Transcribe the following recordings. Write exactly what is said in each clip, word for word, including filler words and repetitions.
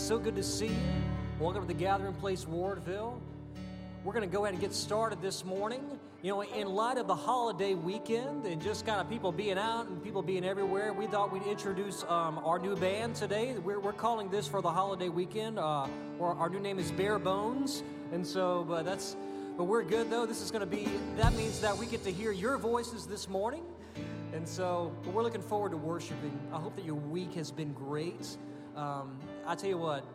so good to see you. Welcome to the Gathering Place, Wardville. We're going to go ahead and get started this morning. You know, in light of the holiday weekend and just kind of people being out and people being everywhere, we thought we'd introduce um, our new band today. We're, we're calling this for the holiday weekend. Uh, or our new name is Bare Bones, and so but that's but we're good though. This is going to be that means that we get to hear your voices this morning, and so but we're looking forward to worshiping. I hope that your week has been great. Um, I tell you what.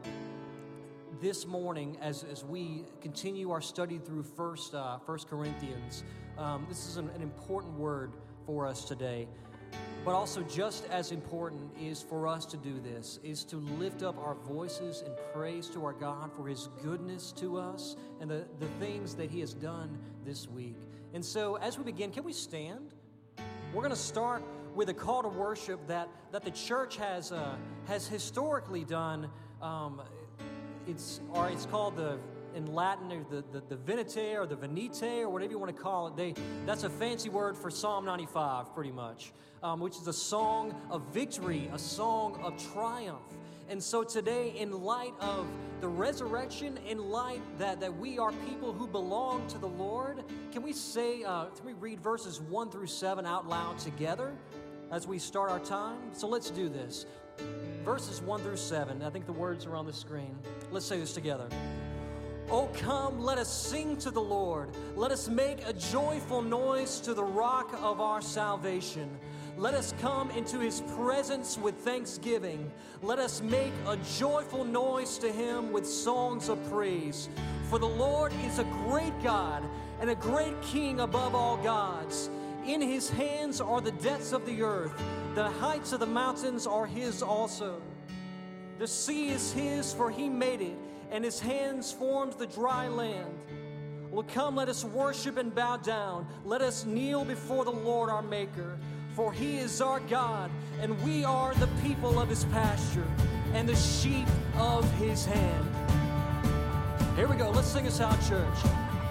This morning, as, as we continue our study through First uh, First Corinthians, um, this is an, an important word for us today. But also, just as important is for us to do this, is to lift up our voices in praise to our God for His goodness to us and the, the things that He has done this week. And so, as we begin, can we stand? We're going to start with a call to worship that, that the church has uh, has historically done. Um, It's or it's called the in Latin the, the the Venite or the Venite or whatever you want to call it. They that's a fancy word for Psalm ninety-five, pretty much, um, which is a song of victory, a song of triumph. And so today, in light of the resurrection, in light that that we are people who belong to the Lord, can we say uh, can we read verses one through seven out loud together as we start our time? So let's do this. Verses one through seven. I think the words are on the screen. Let's say this together. Oh, come, let us sing to the Lord. Let us make a joyful noise to the rock of our salvation. Let us come into His presence with thanksgiving. Let us make a joyful noise to Him with songs of praise. For the Lord is a great God and a great King above all gods. In His hands are the depths of the earth. The heights of the mountains are His also. The sea is His, for He made it, and His hands formed the dry land. Well, come, let us worship and bow down. Let us kneel before the Lord our Maker. For He is our God, and we are the people of His pasture, and the sheep of His hand. Here we go. Let's sing us out, church.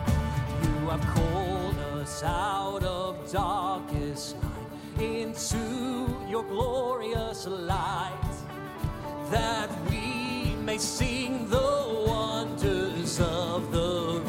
You have called us out of darkest night into your glorious light, that we may sing the wonders of the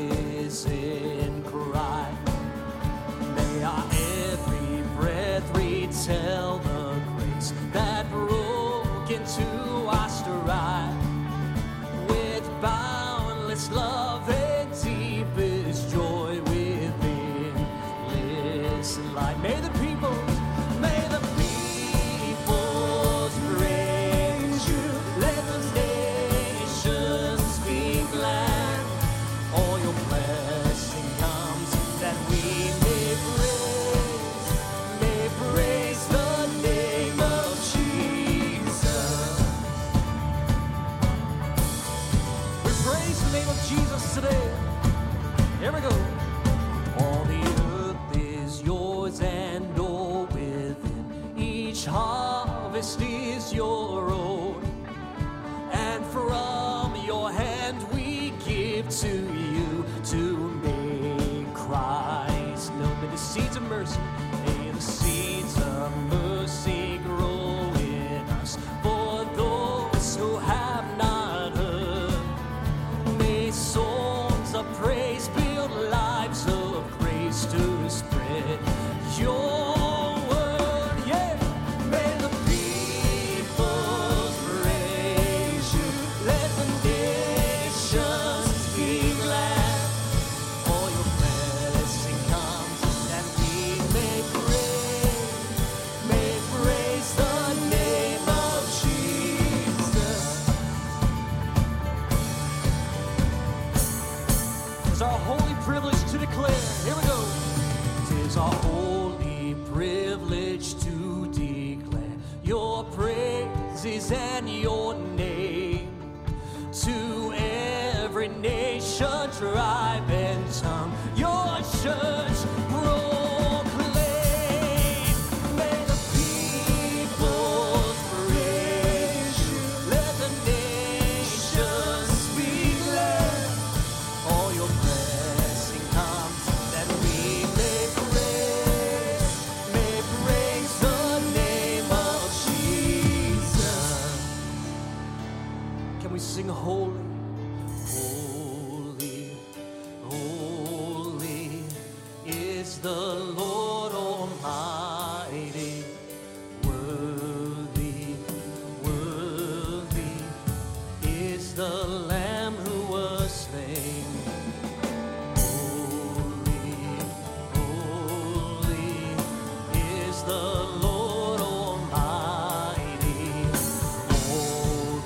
risen Christ. May our every breath retell the grace that broke into our stride, with boundless love and deepest joy within this light. May the people, may the peoples praise you. Let the nations be glad. All your blessing comes, that we may praise, may praise the name of Jesus. We praise the name of Jesus today. Here we go. All the earth is yours and all within. Each harvest is your own. And from your hand we give to you to make Christ known. May the seeds of mercy, may the seeds of mercy grow in us. For those who have not heard, may songs of praise build lives of grace to spread your word. Yeah, may the peoples praise you. Let the nations be glad. All your blessing comes, that we may praise, may praise the name of Jesus. It's our holy privilege to declare. Here we go. Tis our holy privilege to declare your praises and your name to every nation, tribe, and tongue. Your church proclaim. May the peoples praise you. Let the nations be glad. All your blessing comes, that we may praise, may praise the name of Jesus. is the Lord Almighty. Worthy, worthy is the Lamb who was slain. Holy, holy is the Lord Almighty. All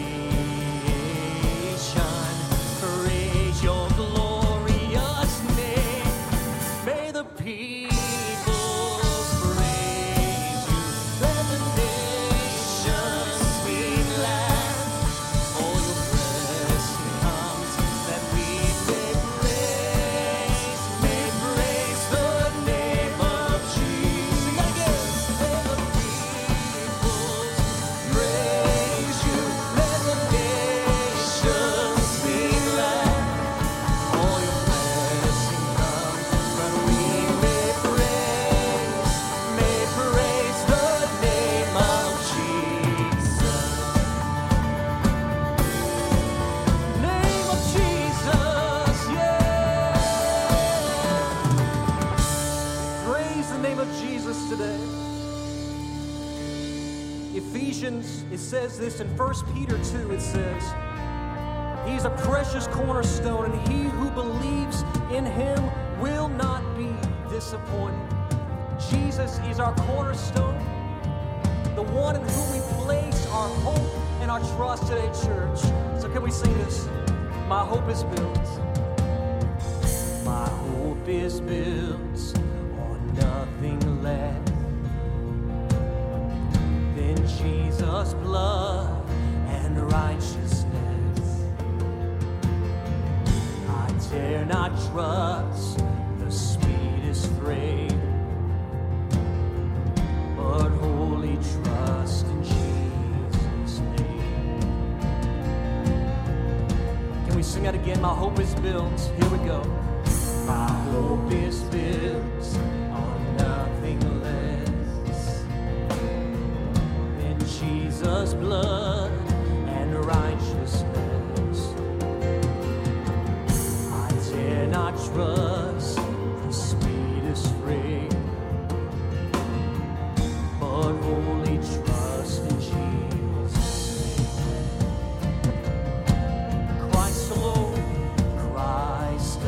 creation, praise your glorious name. May the peoples praise you. Let the nations be glad. All your blessing comes that we may praise, may praise the name of Jesus. Again, let the peoples praise you. Let the nations be glad. All your blessing comes that we may praise, may praise the name of Jesus. Name of Jesus, yeah. Praise the name of Jesus today. Ephesians, it says this in First Peter two, it says, He's a precious cornerstone, and he who believes in him will not be disappointed. Jesus is our cornerstone, the one in whom we place our hope and our trust today, church. So can we sing this? My hope is built. My hope is built on nothing less than Jesus' blood and righteousness. I dare not trust the sweetest frame, but wholly trust in Jesus' name. Can we sing that again? My hope is built. Here we go. My hope is built on nothing less than Jesus' blood and righteousness. I dare not trust the sweetest frame, but wholly trust in Jesus' name. Christ alone, Christ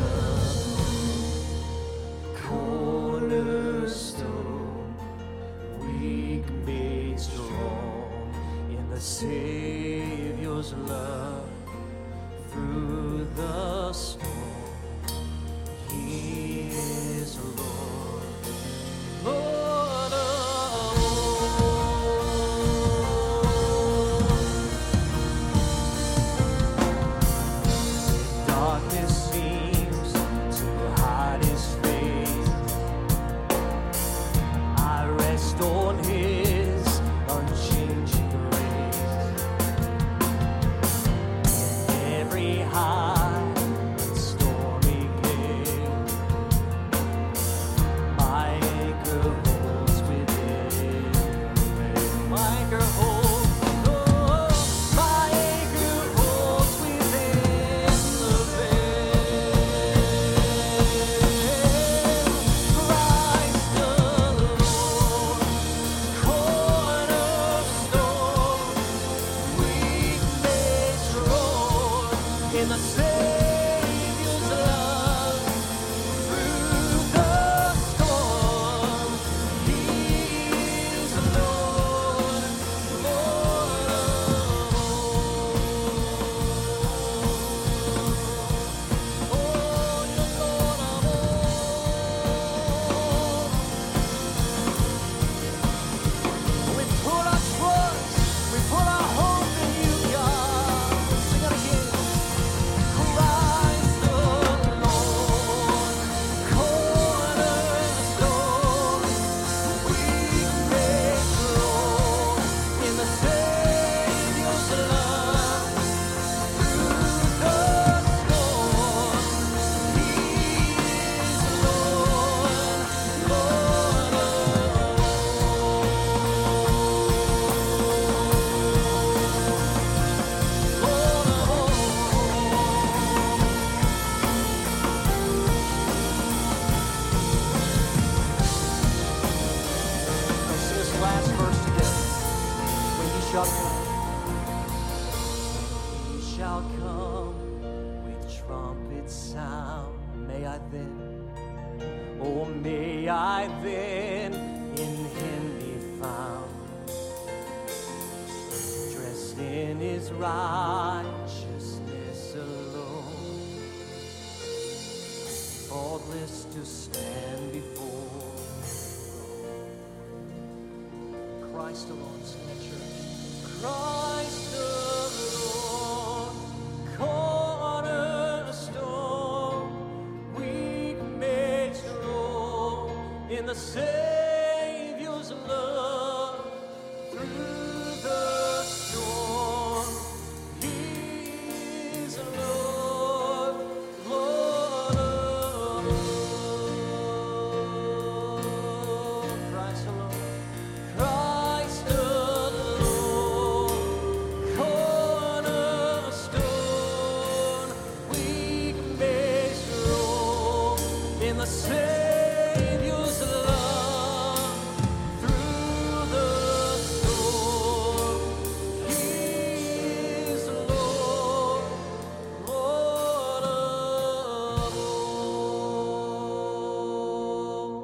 alone, cornerstone, weak made strong in the Savior's love. Through the storm, He I then, oh, may I then in him be found, dressed in his righteousness alone, faultless to stand before Christ alone, sing that, church. Christ alone, cornerstone, weak made strong in the Savior's love. Through the storm, He is Lord, Lord of all. Christ alone. Christ alone, cornerstone, weak made strong in the Savior's love. Through the storm, He is Lord, Lord of all.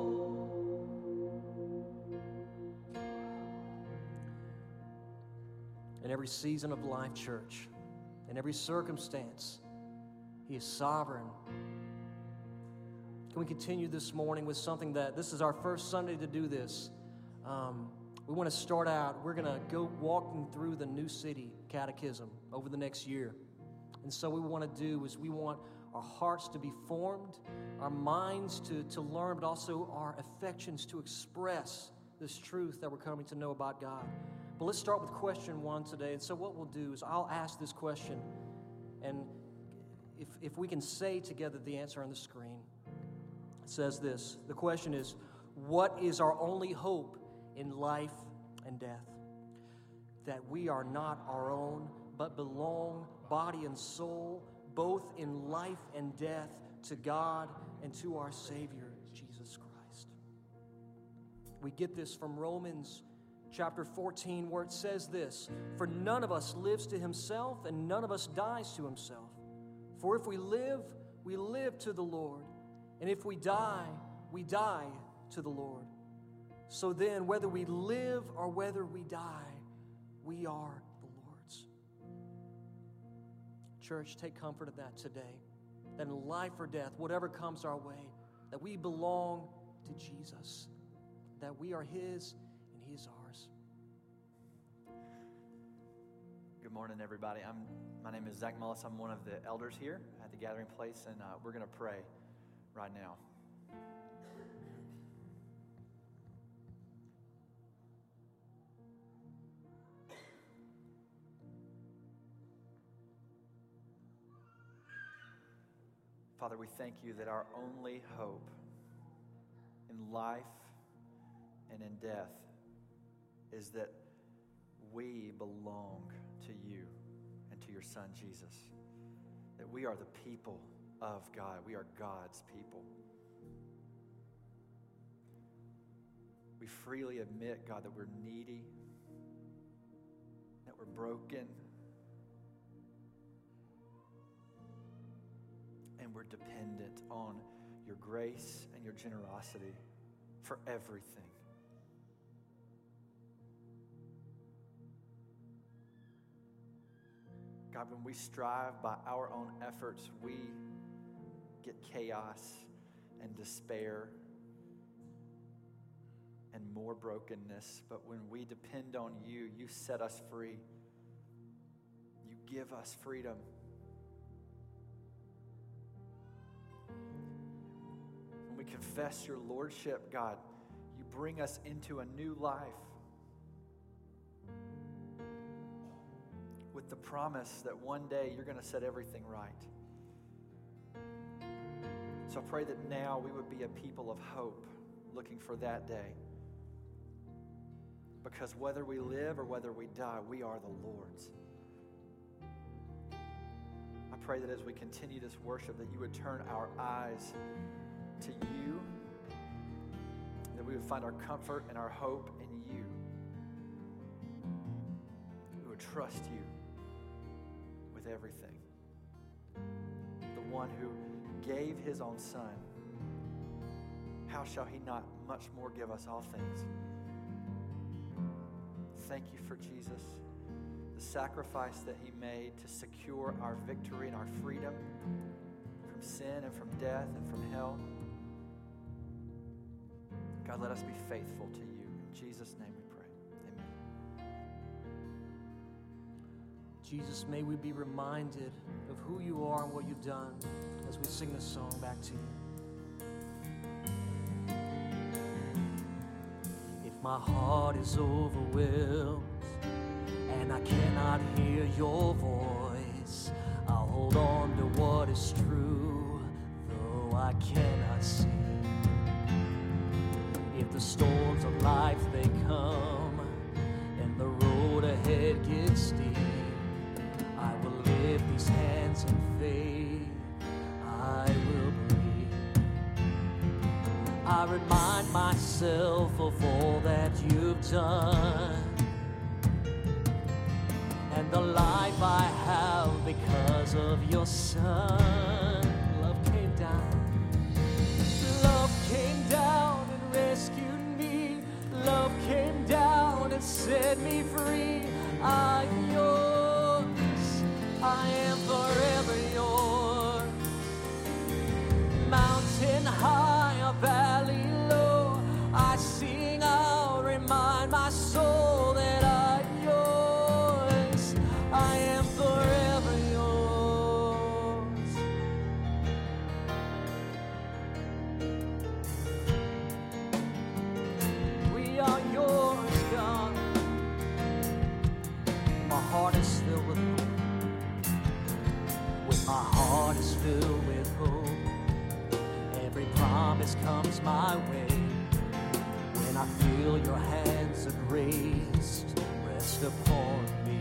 In every season of life, church, in every circumstance, He is sovereign. Can we continue this morning with something that, this is our first Sunday to do this. Um, we want to start out, we're going to go walking through the New City Catechism over the next year. And so what we want to do is we want our hearts to be formed, our minds to, to learn, but also our affections to express this truth that we're coming to know about God. But let's start with question one today. And so what we'll do is I'll ask this question, and if, if we can say together the answer on the screen. It says this. The question is, what is our only hope in life and death? That we are not our own, but belong, body and soul, both in life and death, to God and to our Savior, Jesus Christ. We get this from Romans chapter fourteen, where it says this, for none of us lives to himself, and none of us dies to himself. For if we live, we live to the Lord, and if we die, we die to the Lord. So then, whether we live or whether we die, we are the Lord's. Church, take comfort in that today, that in life or death, whatever comes our way, that we belong to Jesus, that we are His and He is ours. Good morning, everybody. I'm, my name is Zach Mullis. I'm one of the elders here at the Gathering Place, and uh, we're going to pray right now. Father, we thank you that our only hope in life and in death is that we belong to you and to your Son, Jesus. That we are the people of God. We are God's people. We freely admit, God, that we're needy, that we're broken, and we're dependent on your grace and your generosity for everything. God, when we strive by our own efforts, we get chaos and despair and more brokenness. But when we depend on you, you set us free. You give us freedom. When we confess your lordship, God, you bring us into a new life with the promise that one day you're going to set everything right. So I pray that now we would be a people of hope, looking for that day. Because whether we live or whether we die, we are the Lord's. I pray that as we continue this worship, that you would turn our eyes to you, that we would find our comfort and our hope in you. We would trust you with everything. The one who gave his own Son, how shall he not much more give us all things? Thank you for Jesus, the sacrifice that he made to secure our victory and our freedom from sin and from death and from hell. God, let us be faithful to you. In Jesus' name we pray. Amen. Jesus, may we be reminded of who you are and what you've done as we sing this song back to you. If my heart is overwhelmed and I cannot hear your voice, I'll hold on to what is true, though I cannot see. If the storms of life they come and the road ahead gets steep, I will lift these hands in faith, I will believe. I remind myself of all that you've done and the life I have because of your Son. Love came down, love came down and rescued me. Love came down and set me free. I'm yours, I am forever yours. Mountain high, a valley low, I sing out, remind my soul that I'm yours, I am forever yours. We are yours, God. My heart is filled with hope. When my heart is filled with hope, every promise comes my way. When I feel your hands of grace rest upon me,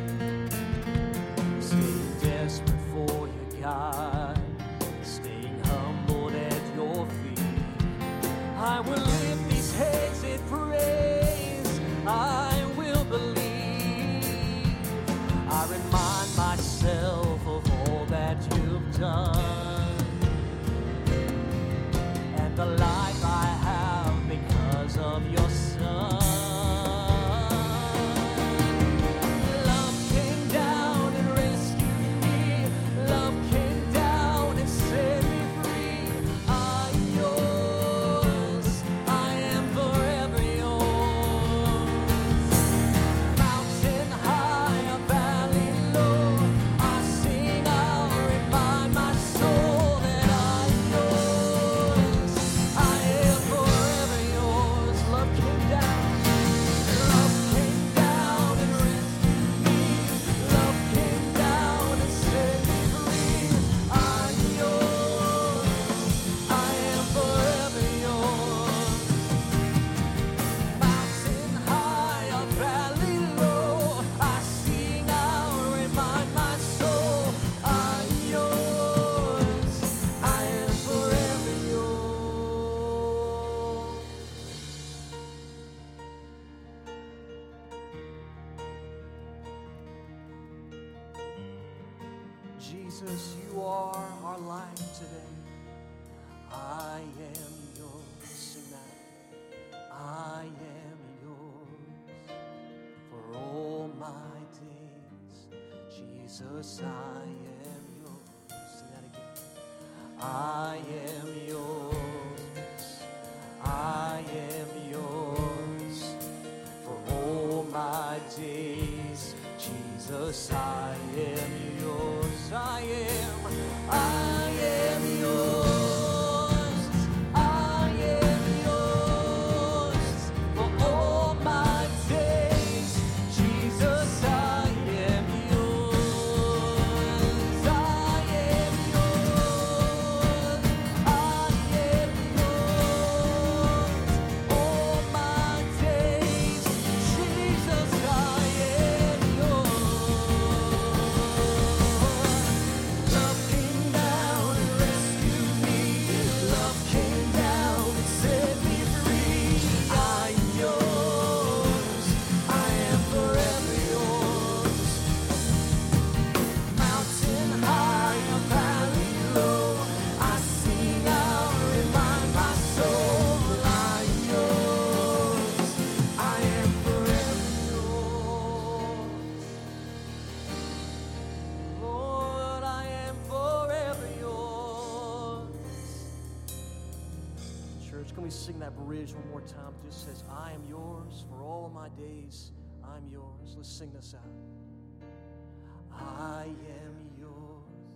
staying desperate for you, God, staying humbled at your feet, I will lift these hands in praise, I will believe. I remind myself of all that you've done and the life I have because of your Son. Love came down and rescued me. Love came down and set me free. I'm yours, I am forever yours. Mountain high, a valley low, I sing out, remind my soul that I'm yours, I am forever yours. Love came down, love came down and rescued me. Love came down and set me free. I'm yours, I am forever yours. Mountain high, a valley low, I sing out, remind my soul, I'm yours, I am forever yours. Jesus, you are our life today. I am yours. Sing that. I am yours for all my days. Jesus, I am yours. Sing that again. I am yours. I am yours for all my days. Jesus, I am yours. I am. I am yours. I am yours for all my days. Jesus, I am yours. I am yours. I am yours all my days. Jesus, I am yours. church. Can we sing that bridge one more time? It just says, I am yours for all of my days. I'm yours. Let's sing this out. I am yours.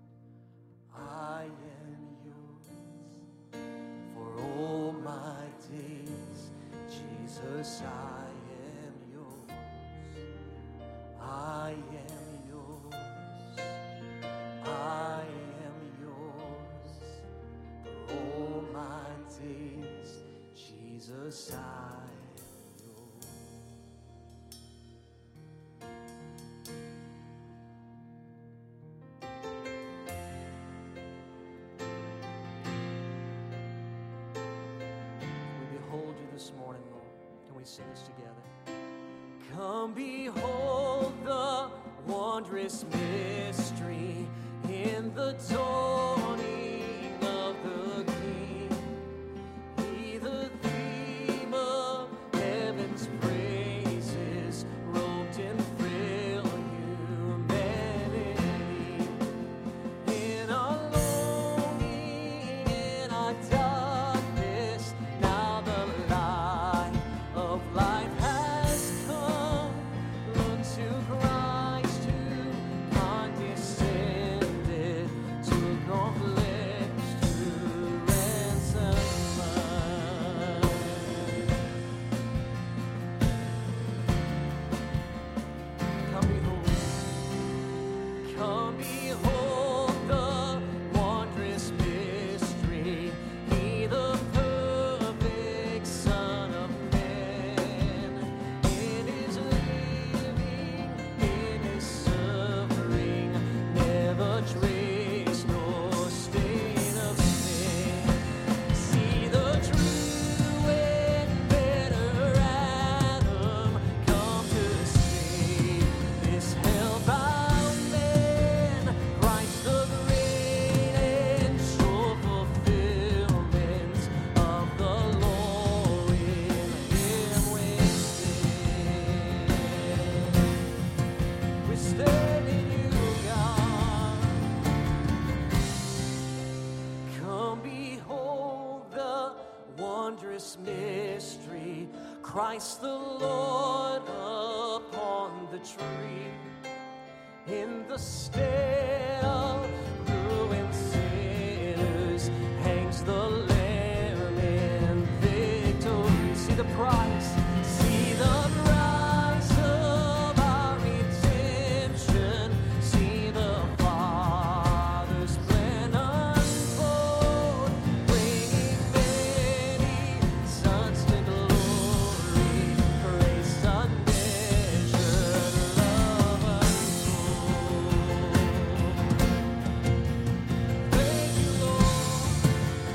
I am yours for all my days. Jesus, I am yours. I am yours. I am yours for all my days. Jesus, I am yours. We behold you this morning, Lord. Can we sing this together? Come behold the wondrous mystery in the dawning of the King. He, the theme of heaven's praises, robed in frail humanity. In our longing, in our darkness, now the light of life has come. Look to Christ who condescended, took on flesh to ransom us. Come behold, come behold the wondrous mystery. He, the perfect Son of Man, in his living, in his suffering, never trace nor stain of sin. See the true and better Adam come to save this hell-bound man. Christ the great and sure fulfillment of the law, in him we stand. We stand in you, God. Come behold the wondrous mystery, Christ the Lord upon the tree. In the stead of ruined sinners hangs the Lamb in victory. See the price, see the price of our redemption. See the Father's plan unfold, bringing many sons to glory, grace unmeasured, love untold. Thank you, Lord.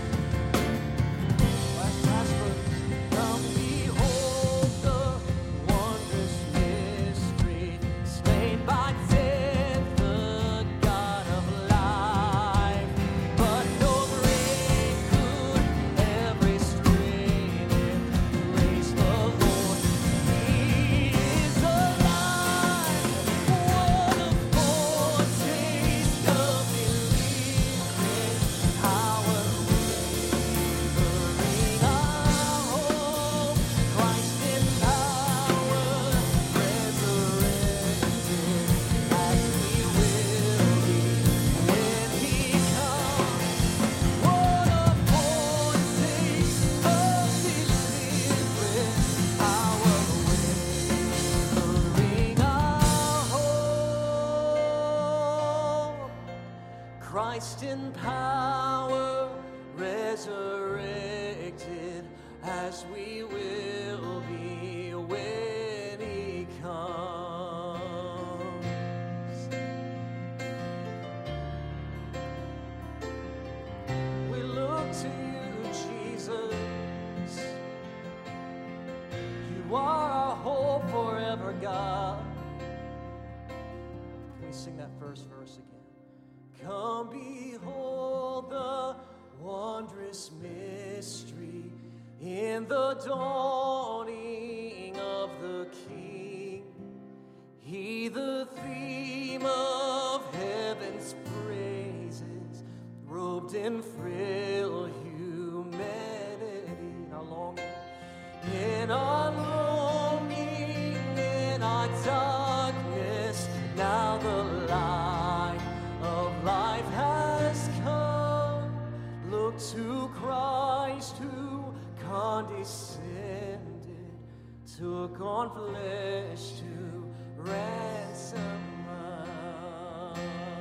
Last, last verse. Come behold the wondrous mystery, slain by death, the God of life. But no grave could ever restrain him. Praise the Lord, He is alive. What a foretaste of believing, power wavering our hope. Christ in power, resurrected, as we will be when He comes. What a foretaste of deliverance, power wavering our hope. Christ in power, resurrected, as we will be when He comes. We look to you, Jesus. You are our hope forever, God. Can we sing that first verse again? Come behold the wondrous mystery in the dawning of the King. He, the theme of heaven's praises, robed in frail humanity. to Christ who condescended, took on flesh to ransom us.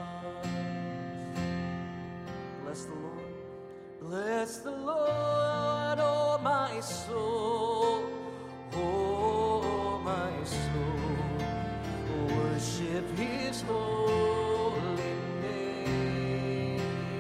Bless the Lord. Bless the Lord, oh my soul, oh my soul, worship His holy name.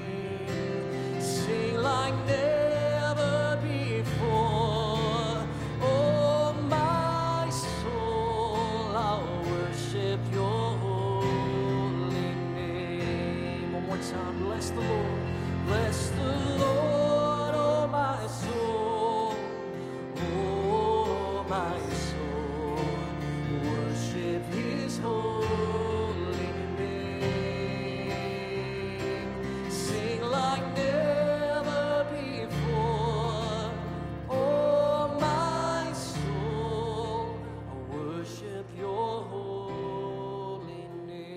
Sing like never before, oh my soul, I'll worship Your holy name. One more time, bless the Lord. Bless the Lord, oh my soul, oh my soul, worship His holy name. Sing like never before, oh my soul, I worship Your holy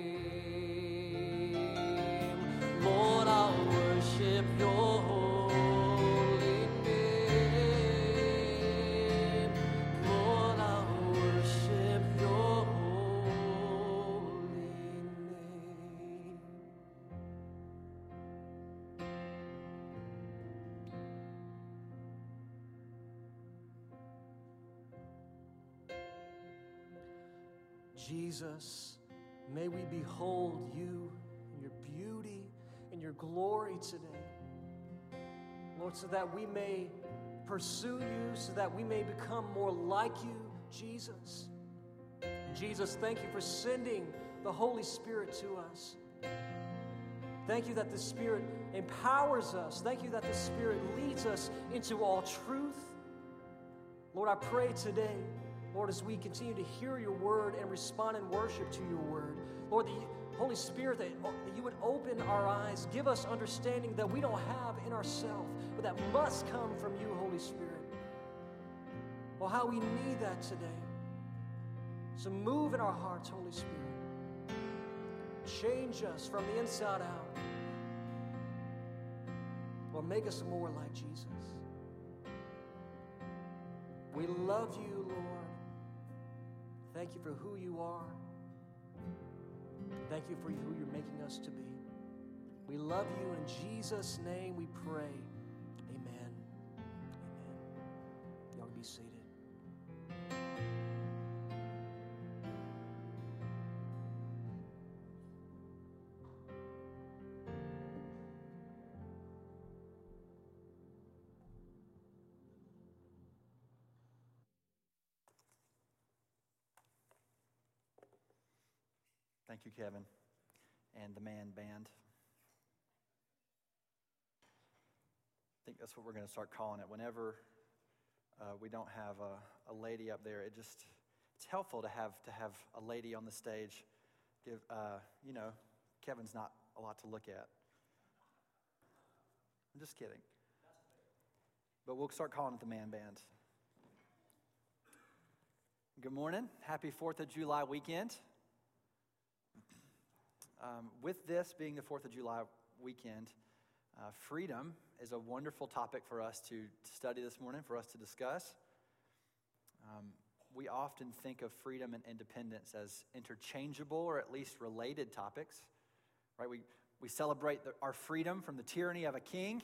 name. Lord, I'll worship Your holy name. Lord, I'll worship Your holy name. Jesus, may we behold You in Your beauty and Your glory today. Lord, so that we may pursue You, so that we may become more like You, Jesus. Jesus, thank You for sending the Holy Spirit to us. Thank You that the Spirit empowers us. Thank You that the Spirit leads us into all truth. Lord, I pray today, Lord, as we continue to hear Your word and respond in worship to Your word, Lord, the Holy Spirit, that, that You would open our eyes, give us understanding that we don't have in ourselves, but that must come from You, Holy Spirit. Well, how we need that today. So move in our hearts, Holy Spirit. Change us from the inside out. Lord, make us more like Jesus. We love You, Lord. Thank You for who You are. Thank You for who You're making us to be. We love You. In Jesus' name we pray. Amen. Amen. Y'all be seated. Thank you, Kevin, and the man band. I think that's what we're going to start calling it. Whenever uh, we don't have a, a lady up there, it just it's helpful to have to have a lady on the stage. Give uh, you know, Kevin's not a lot to look at. I'm just kidding. But we'll start calling it the man band. Good morning. Happy fourth of July weekend. Um, with this being the fourth of July weekend, uh, freedom is a wonderful topic for us to study this morning, for us to discuss. Um, we often think of freedom and independence as interchangeable or at least related topics, right? We, we celebrate the, our freedom from the tyranny of a king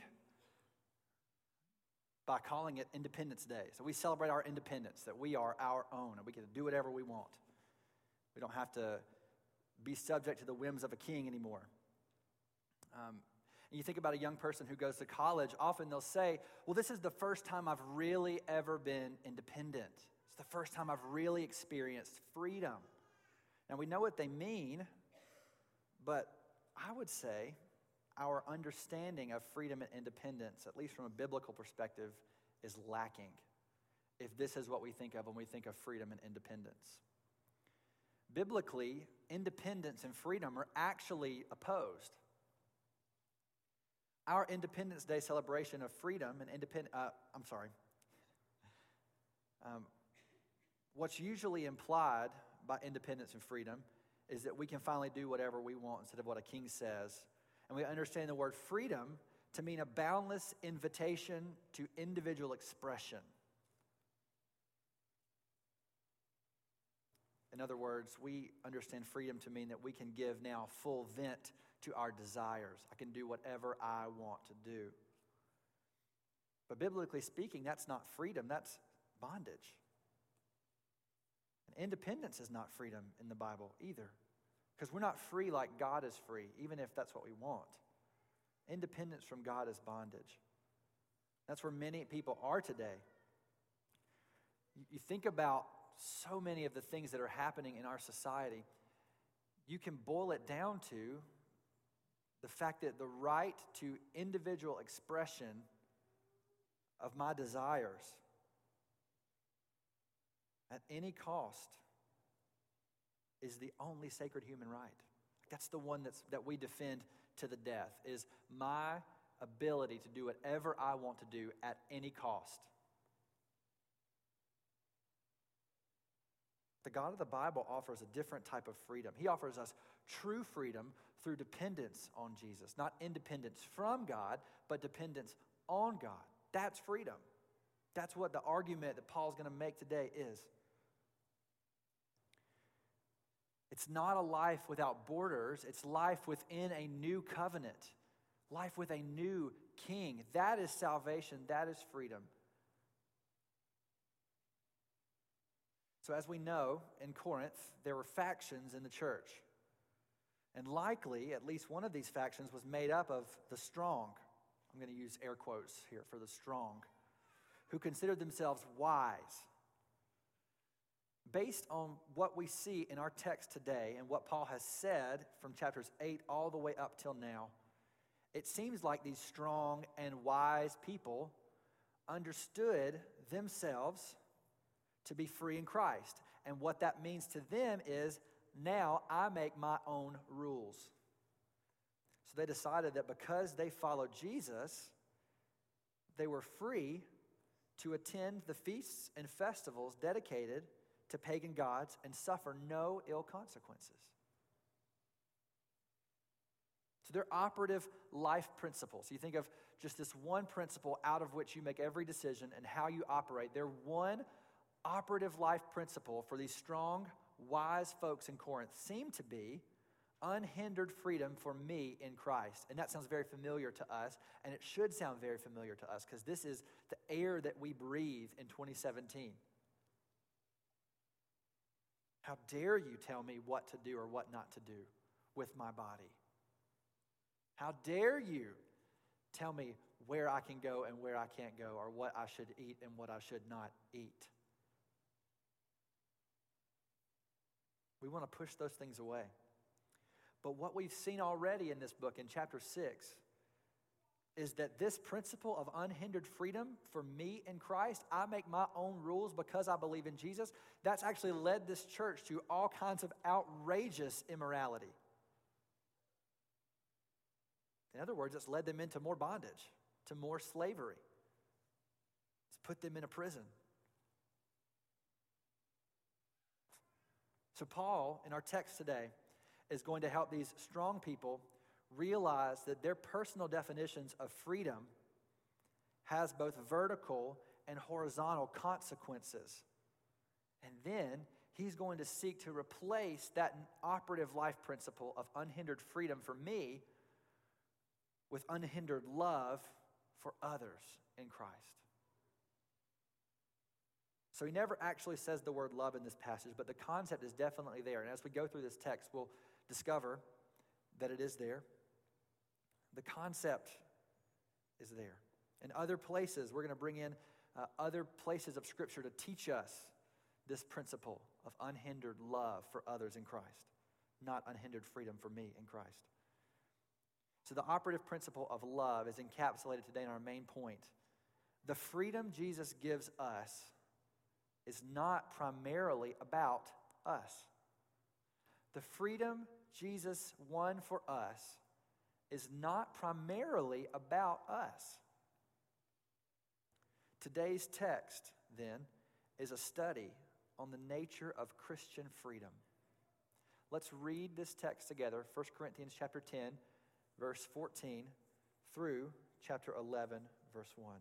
by calling it Independence Day. So we celebrate our independence, that we are our own and we can do whatever we want. We don't have to be subject to the whims of a king anymore. Um, and you think about a young person who goes to college, often they'll say, well, this is the first time I've really ever been independent. It's the first time I've really experienced freedom. Now, we know what they mean, but I would say our understanding of freedom and independence, at least from a biblical perspective, is lacking if this is what we think of when we think of freedom and independence. Biblically, independence and freedom are actually opposed. Our Independence Day celebration of freedom and independent, uh, I'm sorry. Um, what's usually implied by independence and freedom is that we can finally do whatever we want instead of what a king says. And we understand the word freedom to mean a boundless invitation to individual expression. In other words, we understand freedom to mean that we can give now full vent to our desires. I can do whatever I want to do. But biblically speaking, that's not freedom, that's bondage. And independence is not freedom in the Bible either. Because we're not free like God is free, even if that's what we want. Independence from God is bondage. That's where many people are today. You think about so many of the things that are happening in our society. You can boil it down to the fact that the right to individual expression of my desires at any cost is the only sacred human right. That's the one that's, that we defend to the death, is my ability to do whatever I want to do at any cost. The God of the Bible offers a different type of freedom. He offers us true freedom through dependence on Jesus. Not independence from God, but dependence on God. That's freedom. That's what the argument that Paul's going to make today is. It's not a life without borders. It's life within a new covenant. Life with a new king. That is salvation. That is freedom. So as we know, in Corinth, there were factions in the church. And likely, at least one of these factions was made up of the strong. I'm going to use air quotes here for the strong, who considered themselves wise. Based on what we see in our text today and what Paul has said from chapters eight all the way up till now, it seems like these strong and wise people understood themselves to be free in Christ. And what that means to them is, now I make my own rules. So they decided that because they followed Jesus, they were free to attend the feasts and festivals dedicated to pagan gods and suffer no ill consequences. So they're operative life principles. You think of just this one principle out of which you make every decision and how you operate. They're one operative life principle for these strong, wise folks in Corinth seemed to be unhindered freedom for me in Christ. And that sounds very familiar to us, and it should sound very familiar to us because this is the air that we breathe in twenty seventeen. How dare you tell me what to do or what not to do with my body? How dare you tell me where I can go and where I can't go, or what I should eat and what I should not eat? We want to push those things away. But what we've seen already in this book, in chapter six, is that this principle of unhindered freedom for me in Christ, I make my own rules because I believe in Jesus, that's actually led this church to all kinds of outrageous immorality. In other words, it's led them into more bondage, to more slavery. It's put them in a prison. So Paul, in our text today, is going to help these strong people realize that their personal definitions of freedom has both vertical and horizontal consequences. And then he's going to seek to replace that operative life principle of unhindered freedom for me with unhindered love for others in Christ. So he never actually says the word love in this passage, but the concept is definitely there. And as we go through this text, we'll discover that it is there. The concept is there. In other places, we're going to bring in uh, other places of Scripture to teach us this principle of unhindered love for others in Christ, not unhindered freedom for me in Christ. So the operative principle of love is encapsulated today in our main point. The freedom Jesus gives us is not primarily about us. The freedom Jesus won for us is not primarily about us. Today's text, then, is a study on the nature of Christian freedom. Let's read this text together, First Corinthians chapter ten, verse fourteen, through chapter eleven, verse one.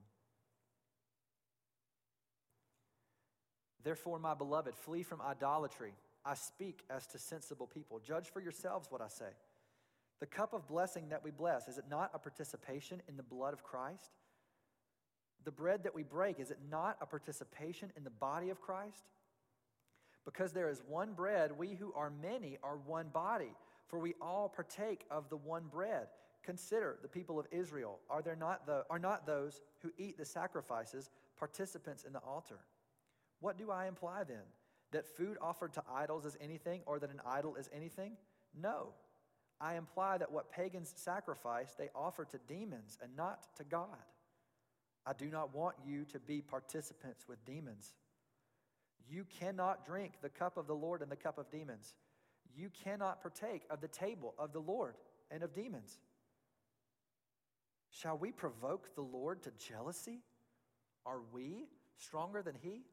Therefore, my beloved, flee from idolatry. I speak as to sensible people. Judge for yourselves what I say. The cup of blessing that we bless, is it not a participation in the blood of Christ? The bread that we break, is it not a participation in the body of Christ? Because there is one bread, we who are many are one body, for we all partake of the one bread. Consider the people of Israel. Are there not the, are not those who eat the sacrifices participants in the altar? What do I imply then? That food offered to idols is anything, or that an idol is anything? No. I imply that what pagans sacrifice, they offer to demons and not to God. I do not want you to be participants with demons. You cannot drink the cup of the Lord and the cup of demons. You cannot partake of the table of the Lord and of demons. Shall we provoke the Lord to jealousy? Are we stronger than he?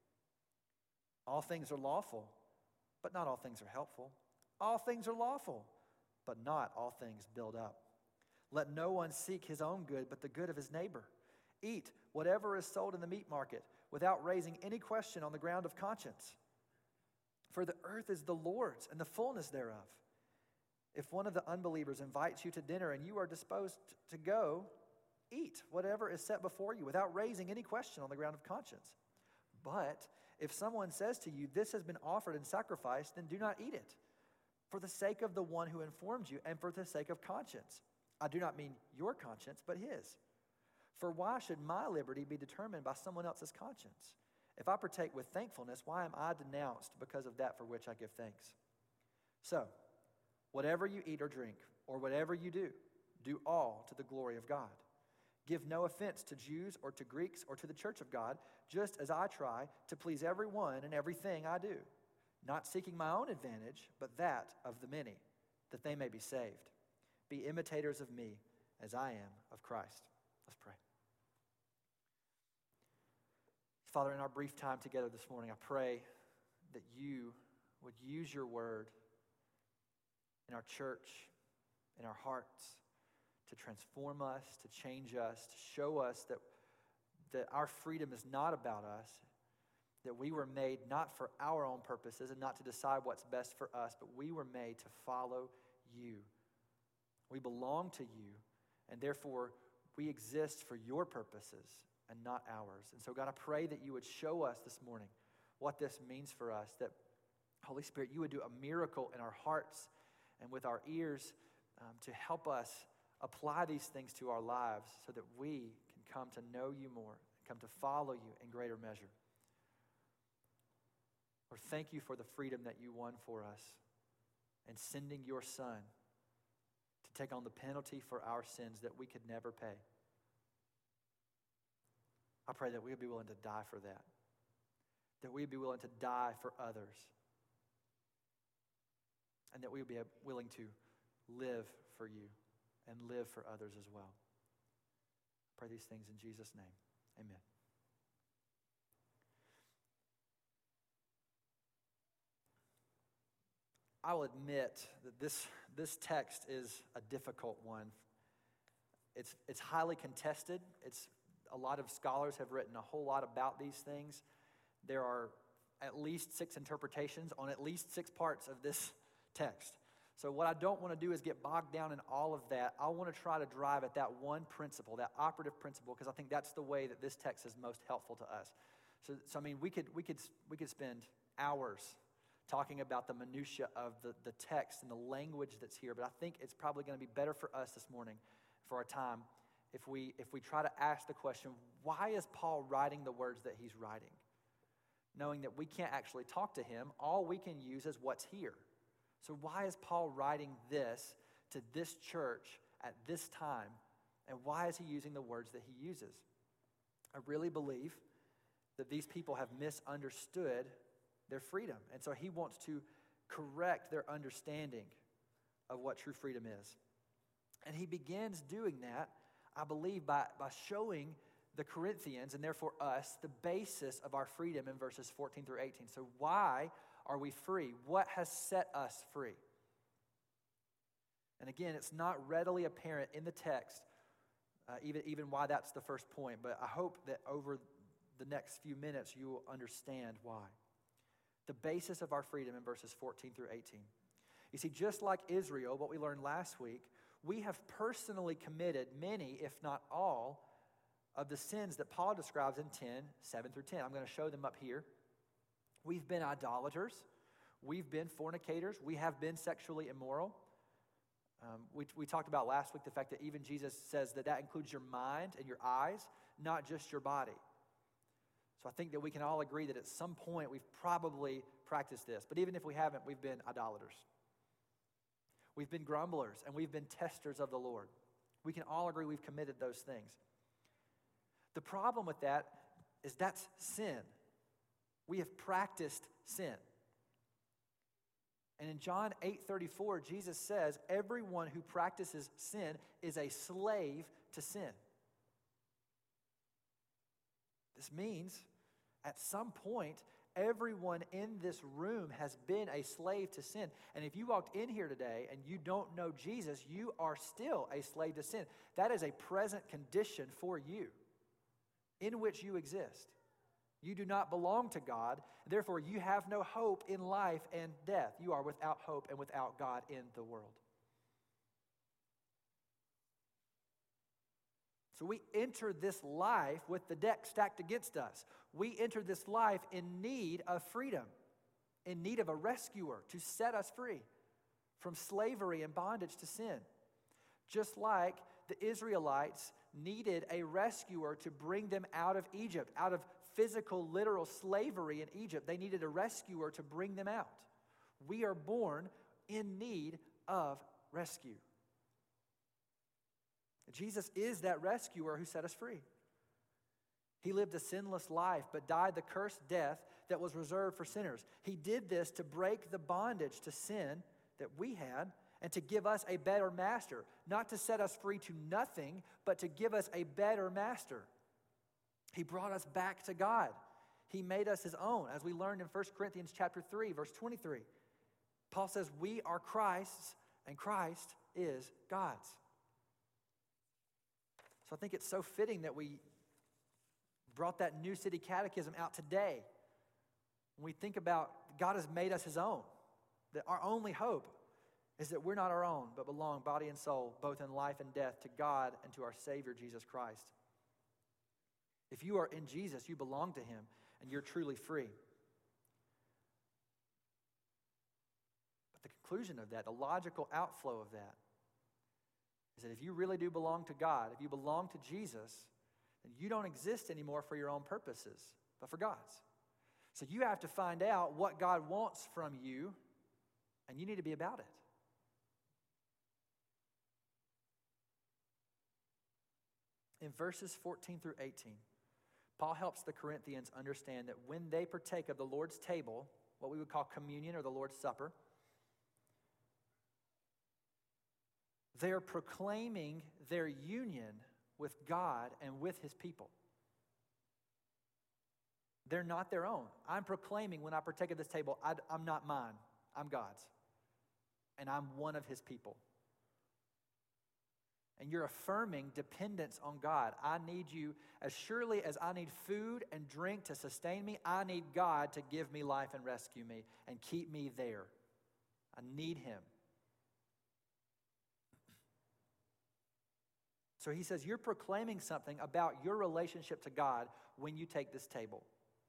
All things are lawful, but not all things are helpful. All things are lawful, but not all things build up. Let no one seek his own good, but the good of his neighbor. Eat whatever is sold in the meat market without raising any question on the ground of conscience. For the earth is the Lord's and the fullness thereof. If one of the unbelievers invites you to dinner and you are disposed to go, eat whatever is set before you without raising any question on the ground of conscience. But if someone says to you, this has been offered in sacrifice, then do not eat it, for the sake of the one who informed you and for the sake of conscience. I do not mean your conscience, but his. For why should my liberty be determined by someone else's conscience? If I partake with thankfulness, why am I denounced because of that for which I give thanks? So, whatever you eat or drink, or whatever you do, do all to the glory of God. Give no offense to Jews or to Greeks or to the church of God, just as I try to please everyone in everything I do, not seeking my own advantage, but that of the many, that they may be saved. Be imitators of me as I am of Christ. Let's pray. Father, in our brief time together this morning, I pray that you would use your word in our church, in our hearts, to transform us, to change us, to show us that, that our freedom is not about us, that we were made not for our own purposes and not to decide what's best for us, but we were made to follow you. We belong to you, and therefore we exist for your purposes and not ours. And so, God, I pray that you would show us this morning what this means for us, that, Holy Spirit, you would do a miracle in our hearts and with our ears um, to help us apply these things to our lives so that we can come to know you more, come to follow you in greater measure. Lord, thank you for the freedom that you won for us and sending your Son to take on the penalty for our sins that we could never pay. I pray that we would be willing to die for that, that we would be willing to die for others, and that we would be willing to live for you and live for others as well. I pray these things in Jesus' name. Amen. I will admit that this, this text is a difficult one. It's, it's highly contested. It's, a lot of scholars have written a whole lot about these things. There are at least six interpretations on at least six parts of this text. So what I don't want to do is get bogged down in all of that. I want to try to drive at that one principle, that operative principle, because I think that's the way that this text is most helpful to us. So, so I mean, we could we could we could spend hours talking about the minutia of the, the text and the language that's here, but I think it's probably going to be better for us this morning, for our time, if we if we try to ask the question, why is Paul writing the words that he's writing? Knowing that we can't actually talk to him, all we can use is what's here. So why is Paul writing this to this church at this time, and why is he using the words that he uses? I really believe that these people have misunderstood their freedom, and so he wants to correct their understanding of what true freedom is. And he begins doing that, I believe, by, by showing the Corinthians, and therefore us, the basis of our freedom in verses fourteen through eighteen. So why are we free? What has set us free? And again, it's not readily apparent in the text uh, even, even why that's the first point. But I hope that over the next few minutes you will understand why. The basis of our freedom in verses fourteen through eighteen. You see, just like Israel, what we learned last week, we have personally committed many, if not all, of the sins that Paul describes in ten, seven through ten. I'm going to show them up here. We've been idolaters. We've been fornicators. We have been sexually immoral. Um, we, we talked about last week the fact that even Jesus says that that includes your mind and your eyes, not just your body. So I think that we can all agree that at some point we've probably practiced this. But even if we haven't, we've been idolaters. We've been grumblers, and we've been testers of the Lord. We can all agree we've committed those things. The problem with that is that's sin. We have practiced sin. And in John eight thirty-four, Jesus says, everyone who practices sin is a slave to sin. This means at some point, everyone in this room has been a slave to sin. And if you walked in here today and you don't know Jesus, you are still a slave to sin. That is a present condition for you in which you exist. You do not belong to God. Therefore, you have no hope in life and death. You are without hope and without God in the world. So we enter this life with the deck stacked against us. We enter this life in need of freedom, in need of a rescuer to set us free from slavery and bondage to sin. Just like the Israelites needed a rescuer to bring them out of Egypt, out of physical, literal slavery in Egypt. They needed a rescuer to bring them out. We are born in need of rescue. Jesus is that rescuer who set us free. He lived a sinless life, but died the cursed death that was reserved for sinners. He did this to break the bondage to sin that we had and to give us a better master. Not to set us free to nothing, but to give us a better master. He brought us back to God. He made us his own, as we learned in First Corinthians chapter three, verse twenty-three. Paul says, we are Christ's, and Christ is God's. So I think it's so fitting that we brought that New City Catechism out today. When we think about God has made us his own, that our only hope is that we're not our own, but belong body and soul, both in life and death, to God and to our Savior, Jesus Christ. If you are in Jesus, you belong to him, and you're truly free. But the conclusion of that, the logical outflow of that, is that if you really do belong to God, if you belong to Jesus, then you don't exist anymore for your own purposes, but for God's. So you have to find out what God wants from you, and you need to be about it. In verses fourteen through eighteen, Paul helps the Corinthians understand that when they partake of the Lord's table, what we would call communion or the Lord's Supper, they are proclaiming their union with God and with his people. They're not their own. I'm proclaiming when I partake of this table, I, I'm not mine. I'm God's. And I'm one of his people. And you're affirming dependence on God. I need you as surely as I need food and drink to sustain me. I need God to give me life and rescue me and keep me there. I need him. So he says, you're proclaiming something about your relationship to God when you take this table.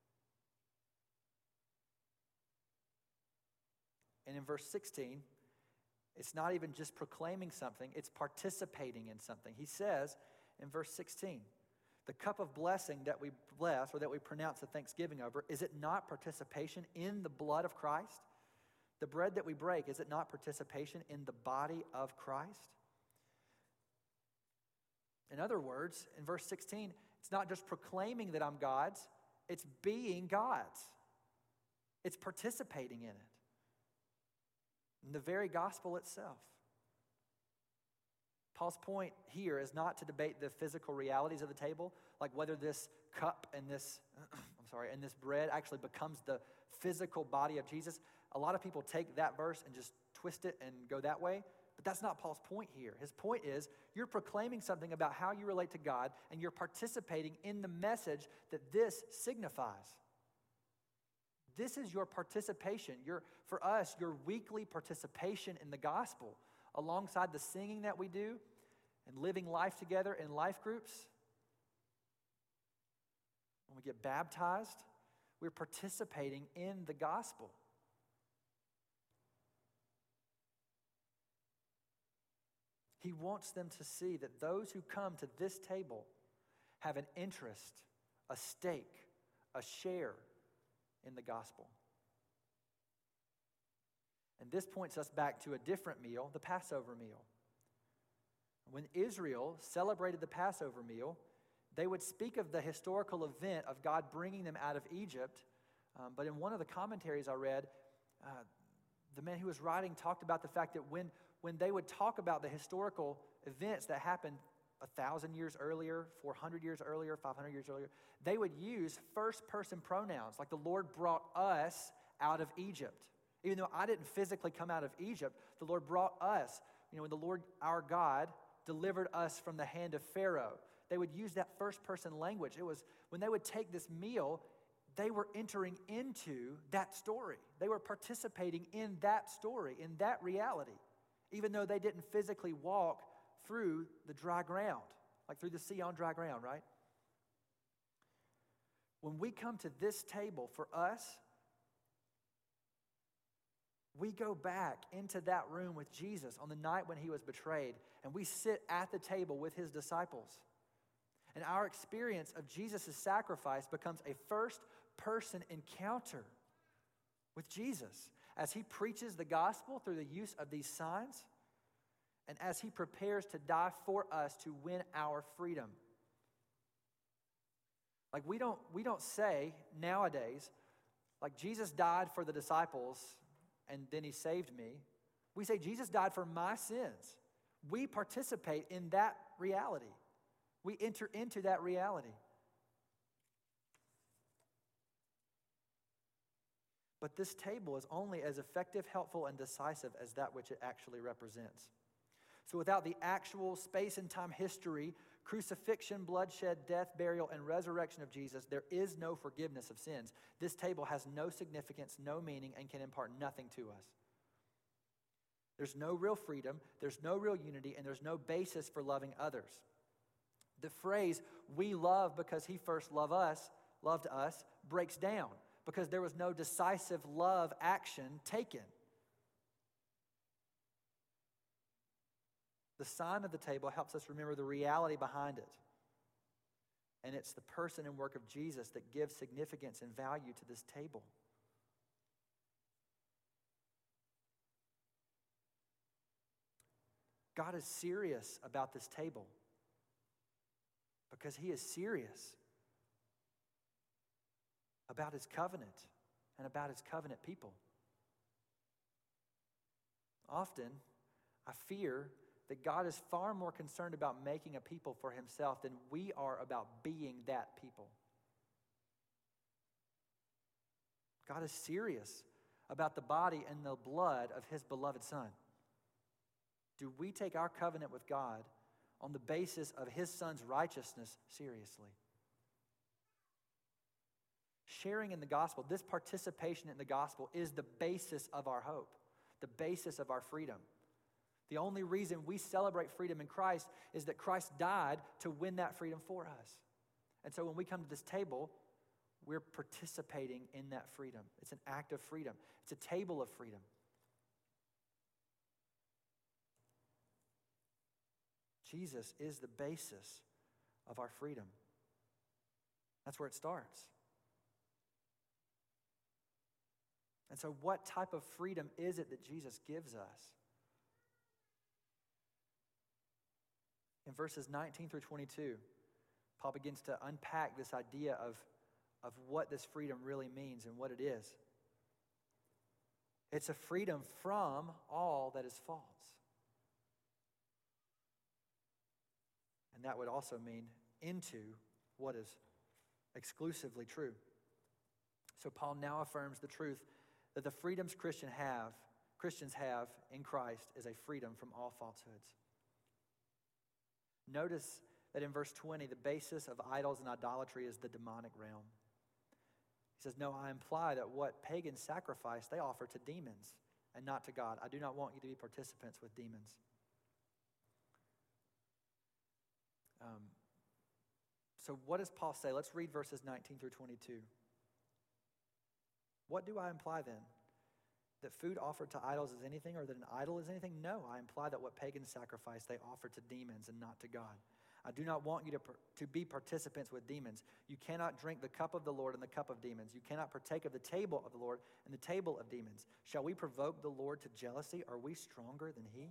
And in verse sixteen, it's not even just proclaiming something, it's participating in something. He says in verse sixteen, the cup of blessing that we bless or that we pronounce a thanksgiving over, is it not participation in the blood of Christ? The bread that we break, is it not participation in the body of Christ? In other words, in verse sixteen, it's not just proclaiming that I'm God's, it's being God's. It's participating in it. In the very gospel itself. Paul's point here is not to debate the physical realities of the table, like whether this cup and this, I'm sorry, and this bread actually becomes the physical body of Jesus. A lot of people take that verse and just twist it and go that way. But that's not Paul's point here. His point is you're proclaiming something about how you relate to God, and you're participating in the message that this signifies. This is your participation. Your, for us, your weekly participation in the gospel, alongside the singing that we do and living life together in life groups. When we get baptized, we're participating in the gospel. He wants them to see that those who come to this table have an interest, a stake, a share in the gospel. And this points us back to a different meal, the Passover meal. When Israel celebrated the Passover meal, they would speak of the historical event of God bringing them out of Egypt. Um, but in one of the commentaries I read, uh, the man who was writing talked about the fact that when, when they would talk about the historical events that happened a thousand years earlier, four hundred years earlier, five hundred years earlier, they would use first-person pronouns, like the Lord brought us out of Egypt. Even though I didn't physically come out of Egypt, the Lord brought us. You know, when the Lord, our God, delivered us from the hand of Pharaoh, they would use that first-person language. It was, when they would take this meal, they were entering into that story. They were participating in that story, in that reality, even though they didn't physically walk through the dry ground, like through the sea on dry ground, right? When we come to this table, for us, we go back into that room with Jesus on the night when he was betrayed, and we sit at the table with his disciples. And our experience of Jesus' sacrifice becomes a first-person encounter with Jesus as he preaches the gospel through the use of these signs, and as he prepares to die for us to win our freedom. Like we don't, we don't say nowadays, like Jesus died for the disciples and then he saved me. We say Jesus died for my sins. We participate in that reality. We enter into that reality. But this table is only as effective, helpful, and decisive as that which it actually represents. So without the actual space and time history, crucifixion, bloodshed, death, burial, and resurrection of Jesus, there is no forgiveness of sins. This table has no significance, no meaning, and can impart nothing to us. There's no real freedom, there's no real unity, and there's no basis for loving others. The phrase, we love because he first loved us, loved us, breaks down because there was no decisive love action taken. The sign of the table helps us remember the reality behind it. And it's the person and work of Jesus that gives significance and value to this table. God is serious about this table because he is serious about his covenant and about his covenant people. Often, I fear that God is far more concerned about making a people for himself than we are about being that people. God is serious about the body and the blood of his beloved Son. Do we take our covenant with God on the basis of his Son's righteousness seriously? Sharing in the gospel, this participation in the gospel is the basis of our hope, the basis of our freedom. The only reason we celebrate freedom in Christ is that Christ died to win that freedom for us. And so when we come to this table, we're participating in that freedom. It's an act of freedom. It's a table of freedom. Jesus is the basis of our freedom. That's where it starts. And so what type of freedom is it that Jesus gives us? In verses nineteen through twenty-two, Paul begins to unpack this idea of, of what this freedom really means and what it is. It's a freedom from all that is false. And that would also mean into what is exclusively true. So Paul now affirms the truth that the freedoms Christians have, Christians have in Christ is a freedom from all falsehoods. Notice that in verse twenty, the basis of idols and idolatry is the demonic realm. He says, no, I imply that what pagans sacrifice, they offer to demons and not to God. I do not want you to be participants with demons. Um, so what does Paul say? Let's read verses nineteen through twenty-two. What do I imply then? That food offered to idols is anything, or that an idol is anything? No, I imply that what pagans sacrifice, they offer to demons and not to God. I do not want you to, to be participants with demons. You cannot drink the cup of the Lord and the cup of demons. You cannot partake of the table of the Lord and the table of demons. Shall we provoke the Lord to jealousy? Are we stronger than he?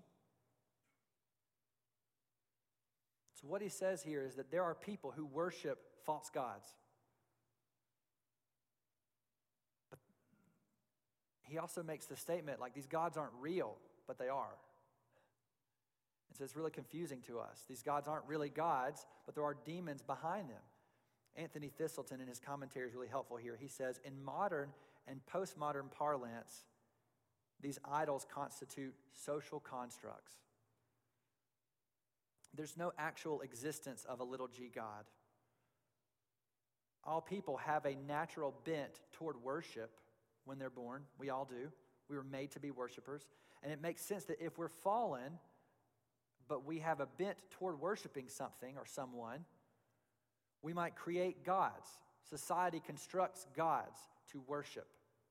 So what he says here is that there are people who worship false gods. But he also makes the statement like these gods aren't real, but they are. And so it's really confusing to us. These gods aren't really gods, but there are demons behind them. Anthony Thistleton in his commentary is really helpful here. He says, in modern and postmodern parlance, these idols constitute social constructs. There's no actual existence of a little g God. All people have a natural bent toward worship when they're born. We all do. We were made to be worshipers. And it makes sense that if we're fallen, but we have a bent toward worshiping something or someone, we might create gods. Society constructs gods to worship.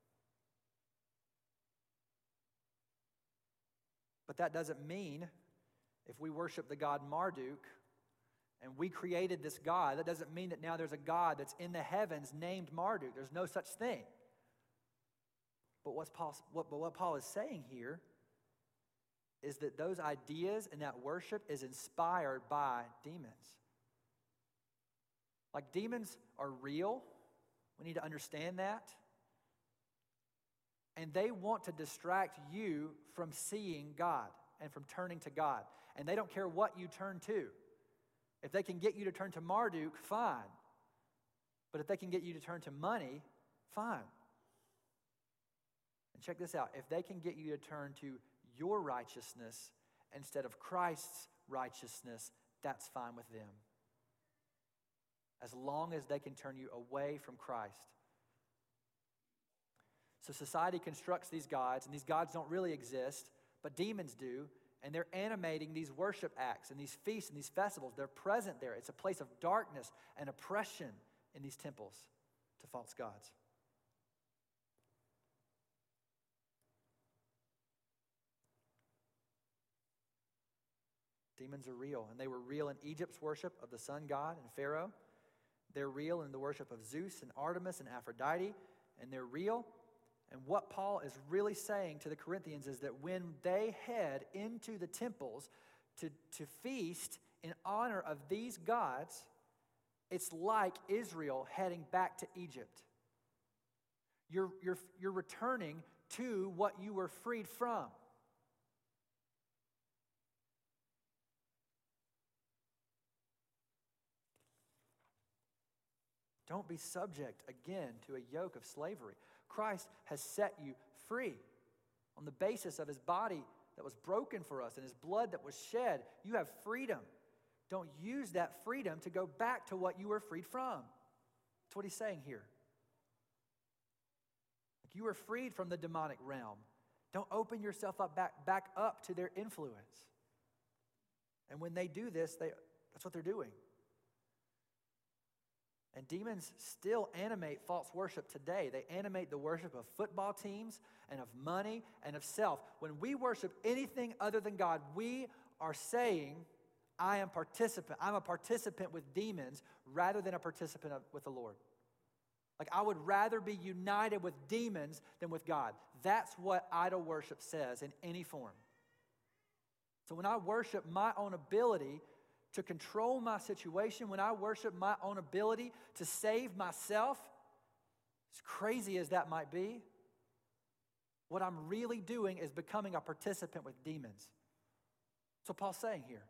But that doesn't mean if we worship the god Marduk and we created this god, that doesn't mean that now there's a god that's in the heavens named Marduk. There's no such thing. But what's Paul, what, but what Paul is saying here is that those ideas and that worship is inspired by demons. Like demons are real. We need to understand that. And they want to distract you from seeing God and from turning to God. And they don't care what you turn to. If they can get you to turn to Marduk, fine. But if they can get you to turn to money, fine. And check this out. If they can get you to turn to your righteousness instead of Christ's righteousness, that's fine with them. As long as they can turn you away from Christ. So society constructs these gods, and these gods don't really exist, but demons do, and they're animating these worship acts and these feasts and these festivals. They're present there. It's a place of darkness and oppression in these temples to false gods. Demons are real, and they were real in Egypt's worship of the sun god and Pharaoh. They're real in the worship of Zeus and Artemis and Aphrodite, and they're real. And what Paul is really saying to the Corinthians is that when they head into the temples to, to feast in honor of these gods, it's like Israel heading back to Egypt. You're, you're, you're returning to what you were freed from. Don't be subject again to a yoke of slavery. Christ has set you free on the basis of his body that was broken for us and his blood that was shed. You have freedom. Don't use that freedom to go back to what you were freed from. That's what he's saying here. Like you were freed from the demonic realm. Don't open yourself up back, back up to their influence. And when they do this, they, that's what they're doing. And demons still animate false worship today. They animate the worship of football teams and of money and of self. When we worship anything other than God, we are saying, I am participant. I'm a participant with demons rather than a participant with the Lord. Like I would rather be united with demons than with God. That's what idol worship says in any form. So when I worship my own ability to control my situation, when I worship my own ability to save myself, as crazy as that might be, what I'm really doing is becoming a participant with demons. That's what Paul's saying here.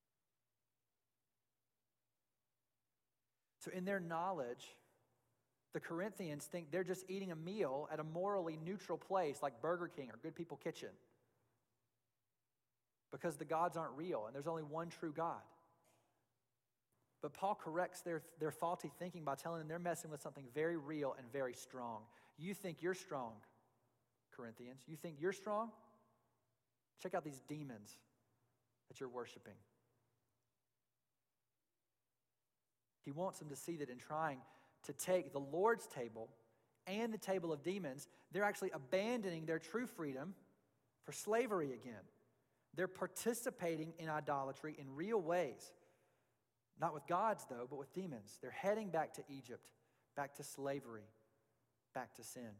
So in their knowledge The Corinthians think they're just eating a meal at a morally neutral place like Burger King or Good People Kitchen, because the gods aren't real and there's only one true God. But Paul corrects their, their faulty thinking by telling them they're messing with something very real and very strong. You think you're strong, Corinthians. You think you're strong? Check out these demons that you're worshiping. He wants them to see that in trying to take the Lord's table and the table of demons, they're actually abandoning their true freedom for slavery again. They're participating in idolatry in real ways. Not with gods, though, but with demons. They're heading back to Egypt, back to slavery, back to sin.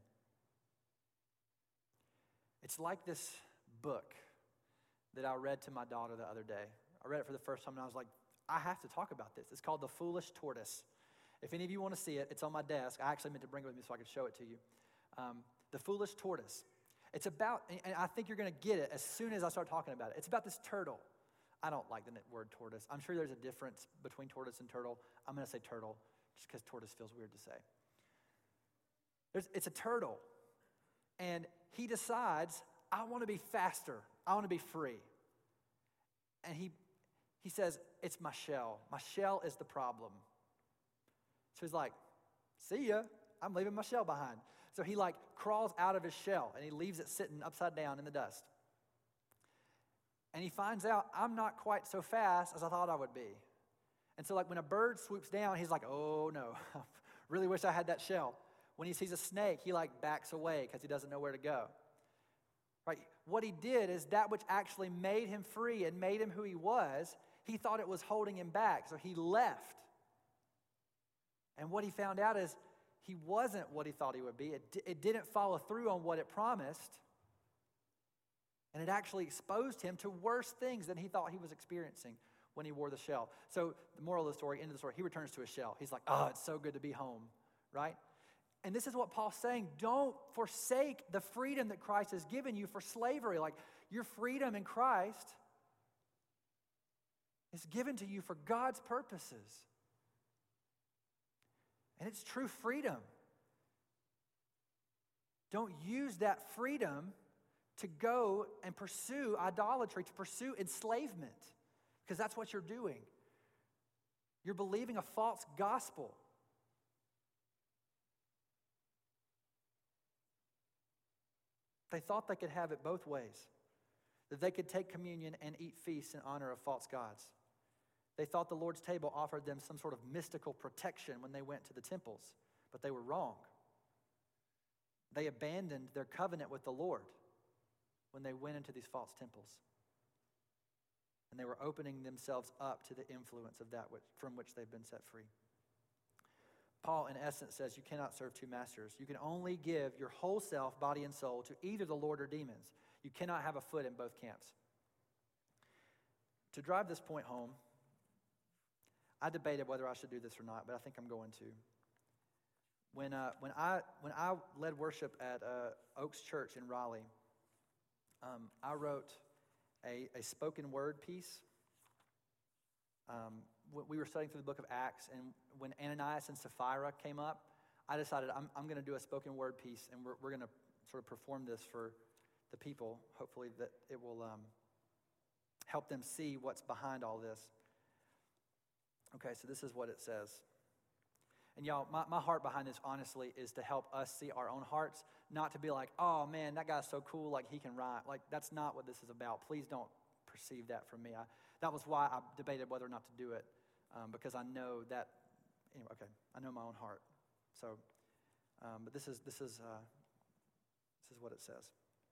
It's like this book that I read to my daughter the other day. I read it for the first time, and I was like, I have to talk about this. It's called The Foolish Tortoise. If any of you want to see it, it's on my desk. I actually meant to bring it with me so I could show it to you. Um, The Foolish Tortoise. It's about, and I think you're going to get it as soon as I start talking about it. It's about this turtle. I don't like the word tortoise. I'm sure there's a difference between tortoise and turtle. I'm going to say turtle just because tortoise feels weird to say. There's, it's a turtle. And he decides, I want to be faster. I want to be free. And he he says, it's my shell. My shell is the problem. So he's like, see ya. I'm leaving my shell behind. So he like crawls out of his shell and he leaves it sitting upside down in the dust. And he finds out, I'm not quite so fast as I thought I would be. And so like when a bird swoops down, he's like, oh no, I really wish I had that shell. When he sees a snake, he like backs away because he doesn't know where to go. Right? What he did is that which actually made him free and made him who he was, he thought it was holding him back, so he left. And what he found out is he wasn't what he thought he would be. It, it didn't follow through on what it promised. And it actually exposed him to worse things than he thought he was experiencing when he wore the shell. So the moral of the story, end of the story, he returns to his shell. He's like, oh, it's so good to be home, right? And this is what Paul's saying. Don't forsake the freedom that Christ has given you for slavery. Like your freedom in Christ is given to you for God's purposes. And it's true freedom. Don't use that freedom to go and pursue idolatry, to pursue enslavement, because that's what you're doing. You're believing a false gospel. They thought they could have it both ways, that they could take communion and eat feasts in honor of false gods. They thought the Lord's table offered them some sort of mystical protection when they went to the temples, but they were wrong. They abandoned their covenant with the Lord when they went into these false temples. And they were opening themselves up to the influence of that which, from which they've been set free. Paul, in essence, says you cannot serve two masters. You can only give your whole self, body and soul, to either the Lord or demons. You cannot have a foot in both camps. To drive this point home, I debated whether I should do this or not, but I think I'm going to. When uh, when I when I led worship at uh, Oaks Church in Raleigh, um, I wrote a, a spoken word piece. Um, we were studying through the book of Acts, and when Ananias and Sapphira came up, I decided I'm, I'm going to do a spoken word piece, and we're, we're going to sort of perform this for the people, hopefully that it will um, help them see what's behind all this. Okay, so this is what it says. And y'all, my, my heart behind this, honestly, is to help us see our own hearts, not to be like, oh man, that guy's so cool, like he can write. Like, that's not what this is about. Please don't perceive that from me. I, that was why I debated whether or not to do it, um, because I know that, anyway, okay, I know my own heart. So, um, but this is, this is, uh, this is what it says.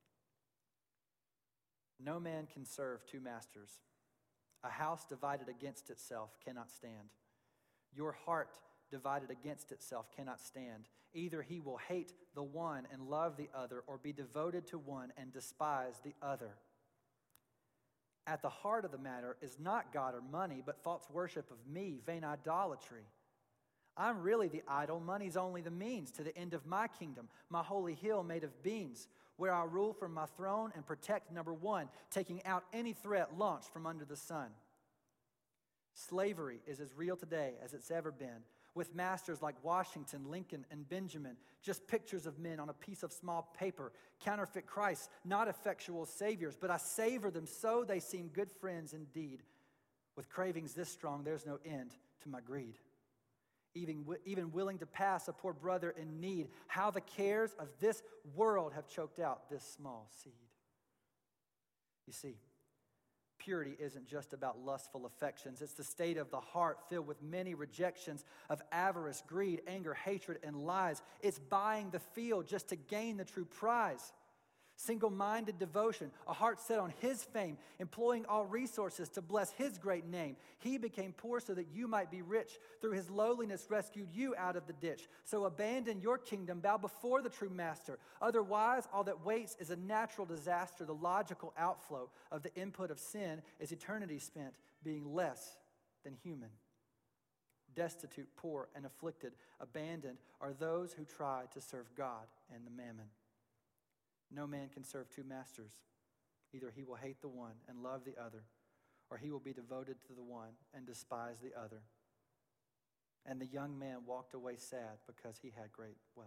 No man can serve two masters. A house divided against itself cannot stand. Your heart divided against itself cannot stand. Either he will hate the one and love the other, or be devoted to one and despise the other. At the heart of the matter is not God or money, but false worship of me, vain idolatry. I'm really the idol. Money's only the means to the end of my kingdom, my holy hill made of beams, where I rule from my throne and protect, number one, taking out any threat launched from under the sun. Slavery is as real today as it's ever been. with masters like Washington, Lincoln, and Benjamin, just pictures of men on a piece of small paper, counterfeit Christ, not effectual saviors, but I savor them so they seem good friends indeed. With cravings this strong, there's no end to my greed. Even, even willing to pass a poor brother in need, how the cares of this world have choked out this small seed. You see, purity isn't just about lustful affections. It's the state of the heart filled with many rejections of avarice, greed, anger, hatred, and lies. It's buying the field just to gain the true prize. Single-minded devotion, a heart set on His fame, employing all resources to bless His great name. He became poor so that you might be rich. Through His lowliness rescued you out of the ditch. So abandon your kingdom, bow before the true master. Otherwise, all that waits is a natural disaster. The logical outflow of the input of sin is eternity spent being less than human. Destitute, poor, and afflicted, abandoned are those who try to serve God and the mammon. No man can serve two masters. Either he will hate the one and love the other, or he will be devoted to the one and despise the other. And the young man walked away sad because he had great wealth.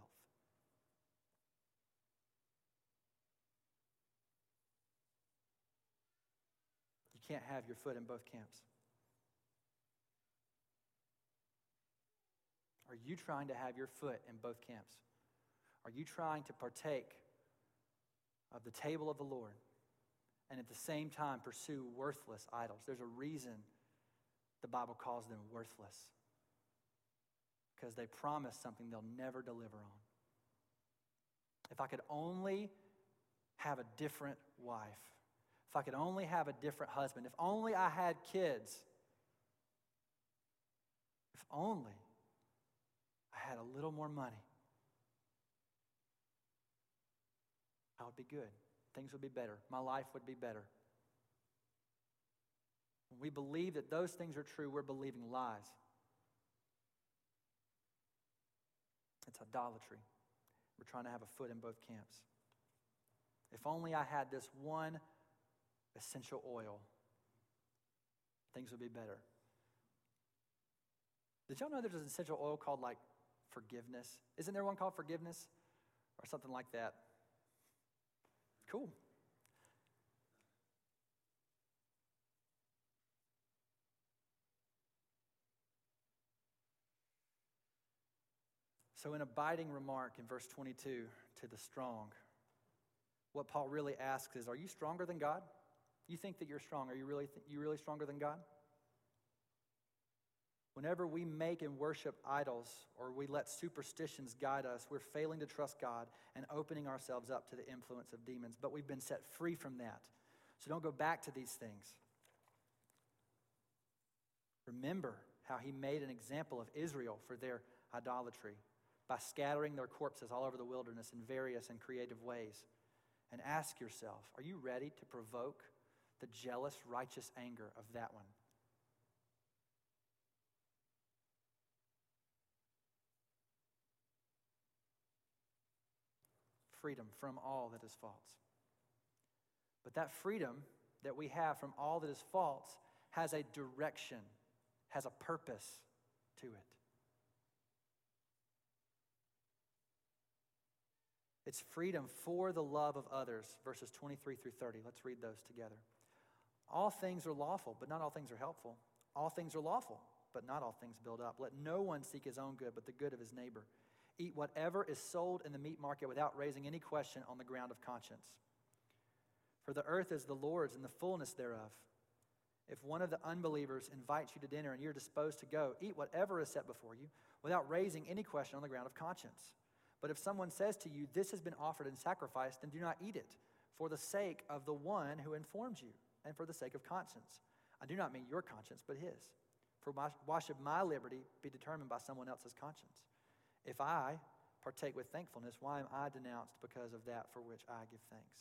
You can't have your foot in both camps. Are you trying to have your foot in both camps? Are you trying to partake of the table of the Lord and at the same time pursue worthless idols? There's a reason the Bible calls them worthless, because they promise something they'll never deliver on. If I could only have a different wife, if I could only have a different husband, if only I had kids, if only I had a little more money, I would be good. Things would be better. My life would be better. When we believe that those things are true, we're believing lies. It's idolatry. We're trying to have a foot in both camps. If only I had this one essential oil, things would be better. Did y'all know there's an essential oil called like forgiveness? Isn't there one called forgiveness? Or something like that? Cool. So in abiding remark in verse twenty-two to the strong, what Paul really asks is, are you stronger than God? You think that you're strong. Are you really, th- you really stronger than God? Whenever we make and worship idols or we let superstitions guide us, we're failing to trust God and opening ourselves up to the influence of demons. But we've been set free from that. So don't go back to these things. Remember how He made an example of Israel for their idolatry by scattering their corpses all over the wilderness in various and creative ways. And ask yourself, are you ready to provoke the jealous, righteous anger of that one? Freedom from all that is false. But that freedom that we have from all that is false has a direction, has a purpose to it. It's freedom for the love of others, verses twenty-three through thirty. Let's read those together. All things are lawful, but not all things are helpful. All things are lawful, but not all things build up. Let no one seek his own good, but the good of his neighbor. Eat whatever is sold in the meat market without raising any question on the ground of conscience. For the earth is the Lord's and the fullness thereof. If one of the unbelievers invites you to dinner and you're disposed to go, eat whatever is set before you without raising any question on the ground of conscience. But if someone says to you, this has been offered in sacrifice, then do not eat it, for the sake of the one who informed you and for the sake of conscience. I do not mean your conscience, but his. For why should my liberty be determined by someone else's conscience? If I partake with thankfulness, why am I denounced because of that for which I give thanks?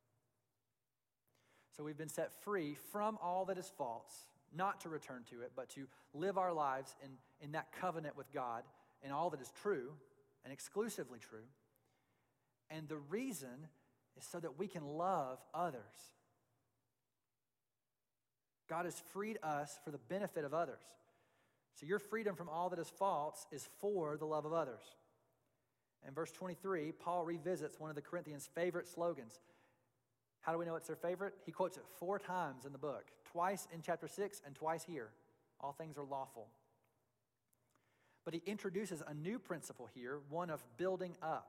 So we've been set free from all that is false, not to return to it, but to live our lives in, in that covenant with God in all that is true and exclusively true. And the reason is so that we can love others. God has freed us for the benefit of others. So your freedom from all that is false is for the love of others. In verse twenty-three, Paul revisits one of the Corinthians' favorite slogans. How do we know it's their favorite? He quotes it four times in the book, twice in chapter six and twice here. All things are lawful. But he introduces a new principle here, one of building up.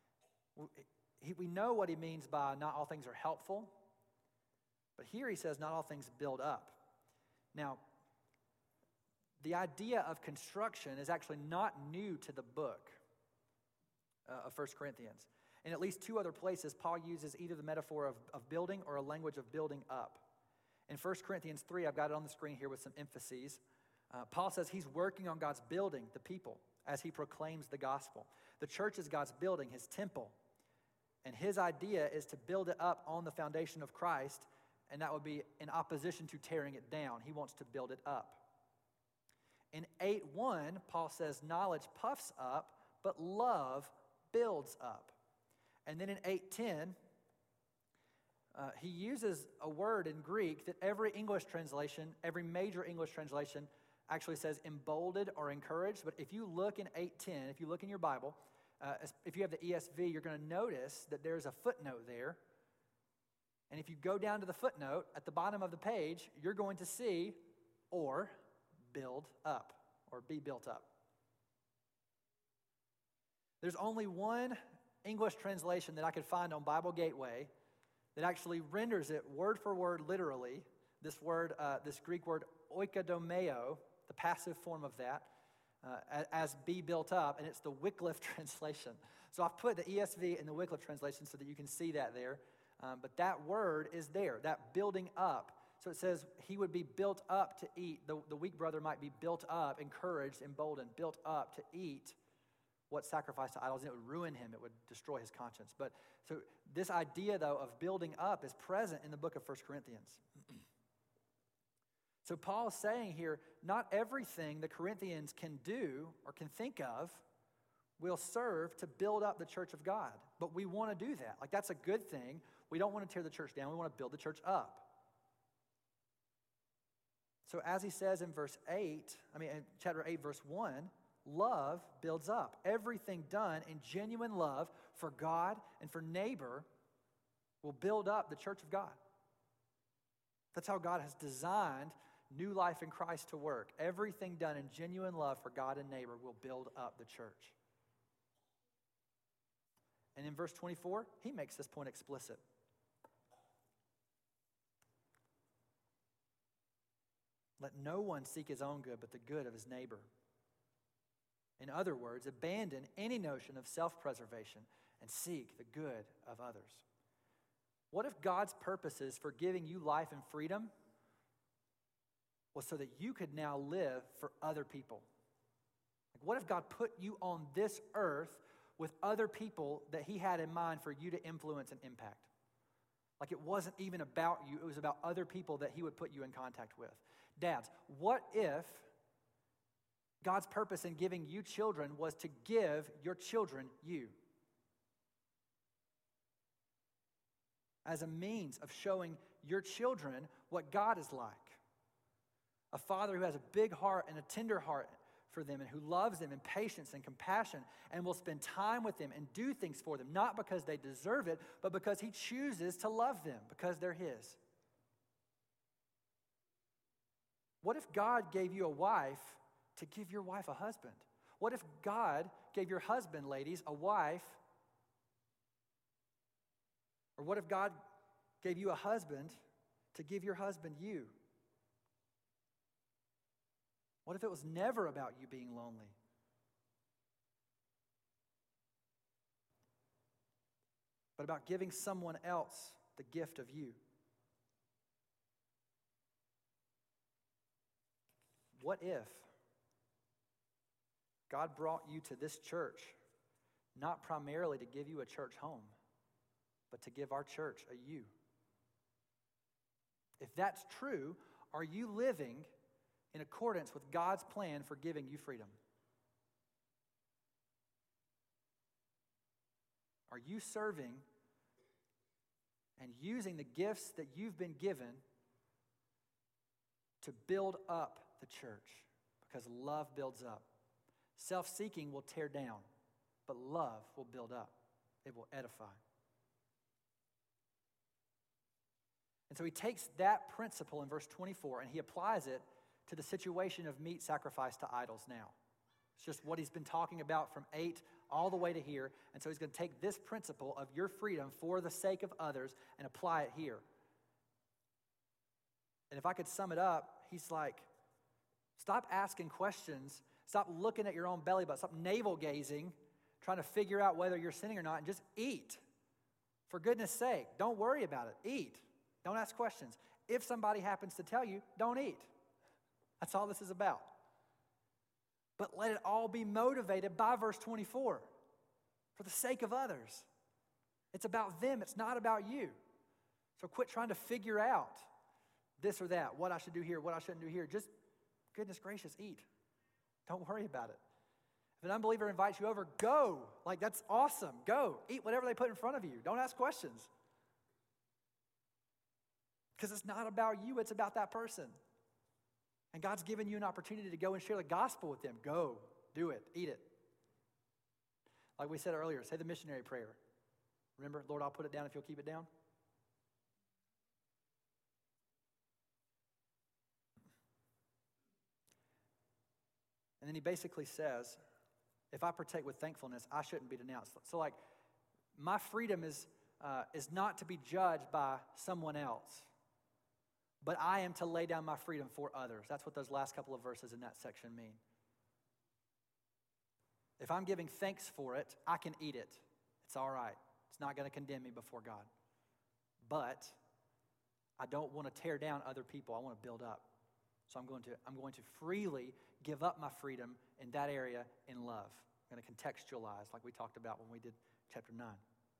We know what he means by not all things are helpful, but here he says not all things build up. Now, the idea of construction is actually not new to the book uh, of First Corinthians. In at least two other places, Paul uses either the metaphor of, of building or a language of building up. In First Corinthians three, I've got it on the screen here with some emphases. Uh, Paul says he's working on God's building, the people, as he proclaims the gospel. The church is God's building, his temple. And his idea is to build it up on the foundation of Christ, and that would be in opposition to tearing it down. He wants to build it up. In eight one, Paul says knowledge puffs up, but love builds up. And then in eight ten, uh, he uses a word in Greek that every English translation, every major English translation actually says emboldened or encouraged. But if you look in eight ten, if you look in your Bible, uh, if you have the E S V, you're going to notice that there's a footnote there. And if you go down to the footnote at the bottom of the page, you're going to see or build up or be built up. There's only one English translation that I could find on Bible Gateway that actually renders it word for word literally, this word, uh, this Greek word oikodomeo, the passive form of that, uh, as be built up, and it's the Wycliffe translation. So I've put the E S V in the Wycliffe translation so that you can see that there. Um, but that word is there, that building up. So it says he would be built up to eat. The, the weak brother might be built up, encouraged, emboldened, built up to eat what's sacrificed to idols, and it would ruin him. It would destroy his conscience. But so this idea, though, of building up is present in the book of First Corinthians. So Paul is saying here, not everything the Corinthians can do or can think of will serve to build up the church of God. But we want to do that. Like, that's a good thing. We don't want to tear the church down. We want to build the church up. So as he says in verse eight, I mean in chapter eight, verse one, love builds up. Everything done in genuine love for God and for neighbor will build up the church of God. That's how God has designed new life in Christ to work. Everything done in genuine love for God and neighbor will build up the church. And in verse twenty-four, he makes this point explicit. Let no one seek his own good, but the good of his neighbor. In other words, abandon any notion of self-preservation and seek the good of others. What if God's purposes for giving you life and freedom was so that you could now live for other people? Like, what if God put you on this earth with other people that he had in mind for you to influence and impact? Like, it wasn't even about you, it was about other people that he would put you in contact with. Dads, what if God's purpose in giving you children was to give your children you? As a means of showing your children what God is like. A father who has a big heart and a tender heart for them and who loves them in patience and compassion and will spend time with them and do things for them, not because they deserve it, but because he chooses to love them, because they're his. What if God gave you a wife to give your wife a husband? What if God gave your husband, ladies, a wife? Or what if God gave you a husband to give your husband you? What if it was never about you being lonely? But about giving someone else the gift of you? What if God brought you to this church not primarily to give you a church home, but to give our church a you? If that's true, are you living in accordance with God's plan for giving you freedom? Are you serving and using the gifts that you've been given to build up the church? because love builds up. Self-seeking will tear down, but love will build up. It will edify. And so he takes that principle in verse twenty-four and he applies it to the situation of meat sacrificed to idols now. It's just what he's been talking about from eight all the way to here. And so he's going to take this principle of your freedom for the sake of others and apply it here. And if I could sum it up, he's like, stop asking questions. Stop looking at your own belly button. Stop navel gazing, trying to figure out whether you're sinning or not, and just eat. For goodness sake, don't worry about it. Eat. Don't ask questions. If somebody happens to tell you, don't eat. That's all this is about. But let it all be motivated by verse twenty-four. For the sake of others. It's about them. It's not about you. So quit trying to figure out this or that, what I should do here, what I shouldn't do here. Just, goodness gracious, eat. Don't worry about it. If an unbeliever invites you over, go. Like, that's awesome. Go. Eat whatever they put in front of you. Don't ask questions. Because it's not about you, it's about that person. And God's given you an opportunity to go and share the gospel with them. Go. Do it. Eat it. Like we said earlier, say the missionary prayer. Remember, Lord, I'll put it down if you'll keep it down. And then he basically says, if I partake with thankfulness, I shouldn't be denounced. So like, my freedom is, uh, is not to be judged by someone else, but I am to lay down my freedom for others. That's what those last couple of verses in that section mean. If I'm giving thanks for it, I can eat it. It's all right. It's not going to condemn me before God. But I don't want to tear down other people. I want to build up. So I'm going to, I'm going to freely give up my freedom in that area in love. I'm going to contextualize like we talked about when we did chapter nine.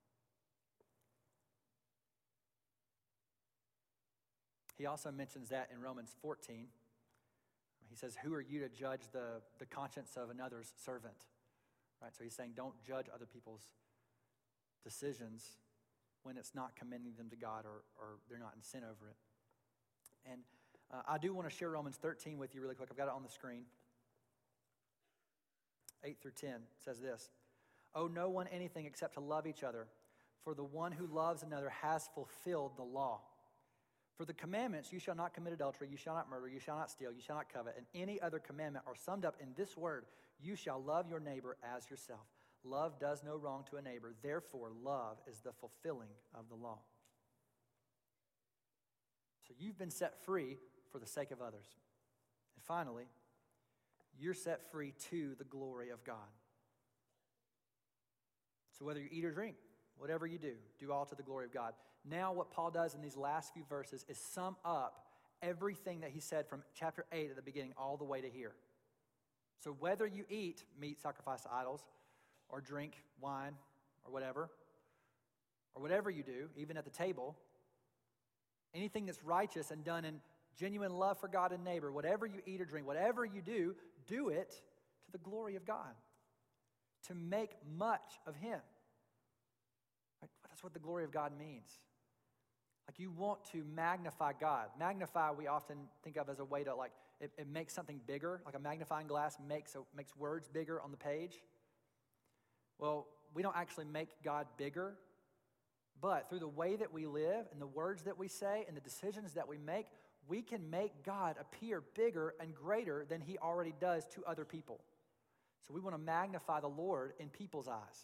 He also mentions that in Romans fourteen. He says, who are you to judge the, the conscience of another's servant? Right? So he's saying don't judge other people's decisions when it's not commending them to God or, or they're not in sin over it. And uh, I do want to share Romans thirteen with you really quick. I've got it on the screen. eight through ten says this. Owe no one anything except to love each other, for the one who loves another has fulfilled the law. For the commandments, you shall not commit adultery, you shall not murder, you shall not steal, you shall not covet, and any other commandment are summed up in this word, you shall love your neighbor as yourself. Love does no wrong to a neighbor, therefore love is the fulfilling of the law. So you've been set free for the sake of others. And finally, you're set free to the glory of God. So whether you eat or drink, whatever you do, do all to the glory of God. Now what Paul does in these last few verses is sum up everything that he said from chapter eight at the beginning all the way to here. So whether you eat meat sacrificed to idols or drink wine or whatever, or whatever you do, even at the table, anything that's righteous and done in genuine love for God and neighbor, whatever you eat or drink, whatever you do, do it to the glory of God, to make much of Him. Right? That's what the glory of God means. Like you want to magnify God. Magnify we often think of as a way to like, it, it makes something bigger, like a magnifying glass makes, a, makes words bigger on the page. Well, we don't actually make God bigger, but through the way that we live and the words that we say and the decisions that we make, we can make God appear bigger and greater than He already does to other people. So we want to magnify the Lord in people's eyes.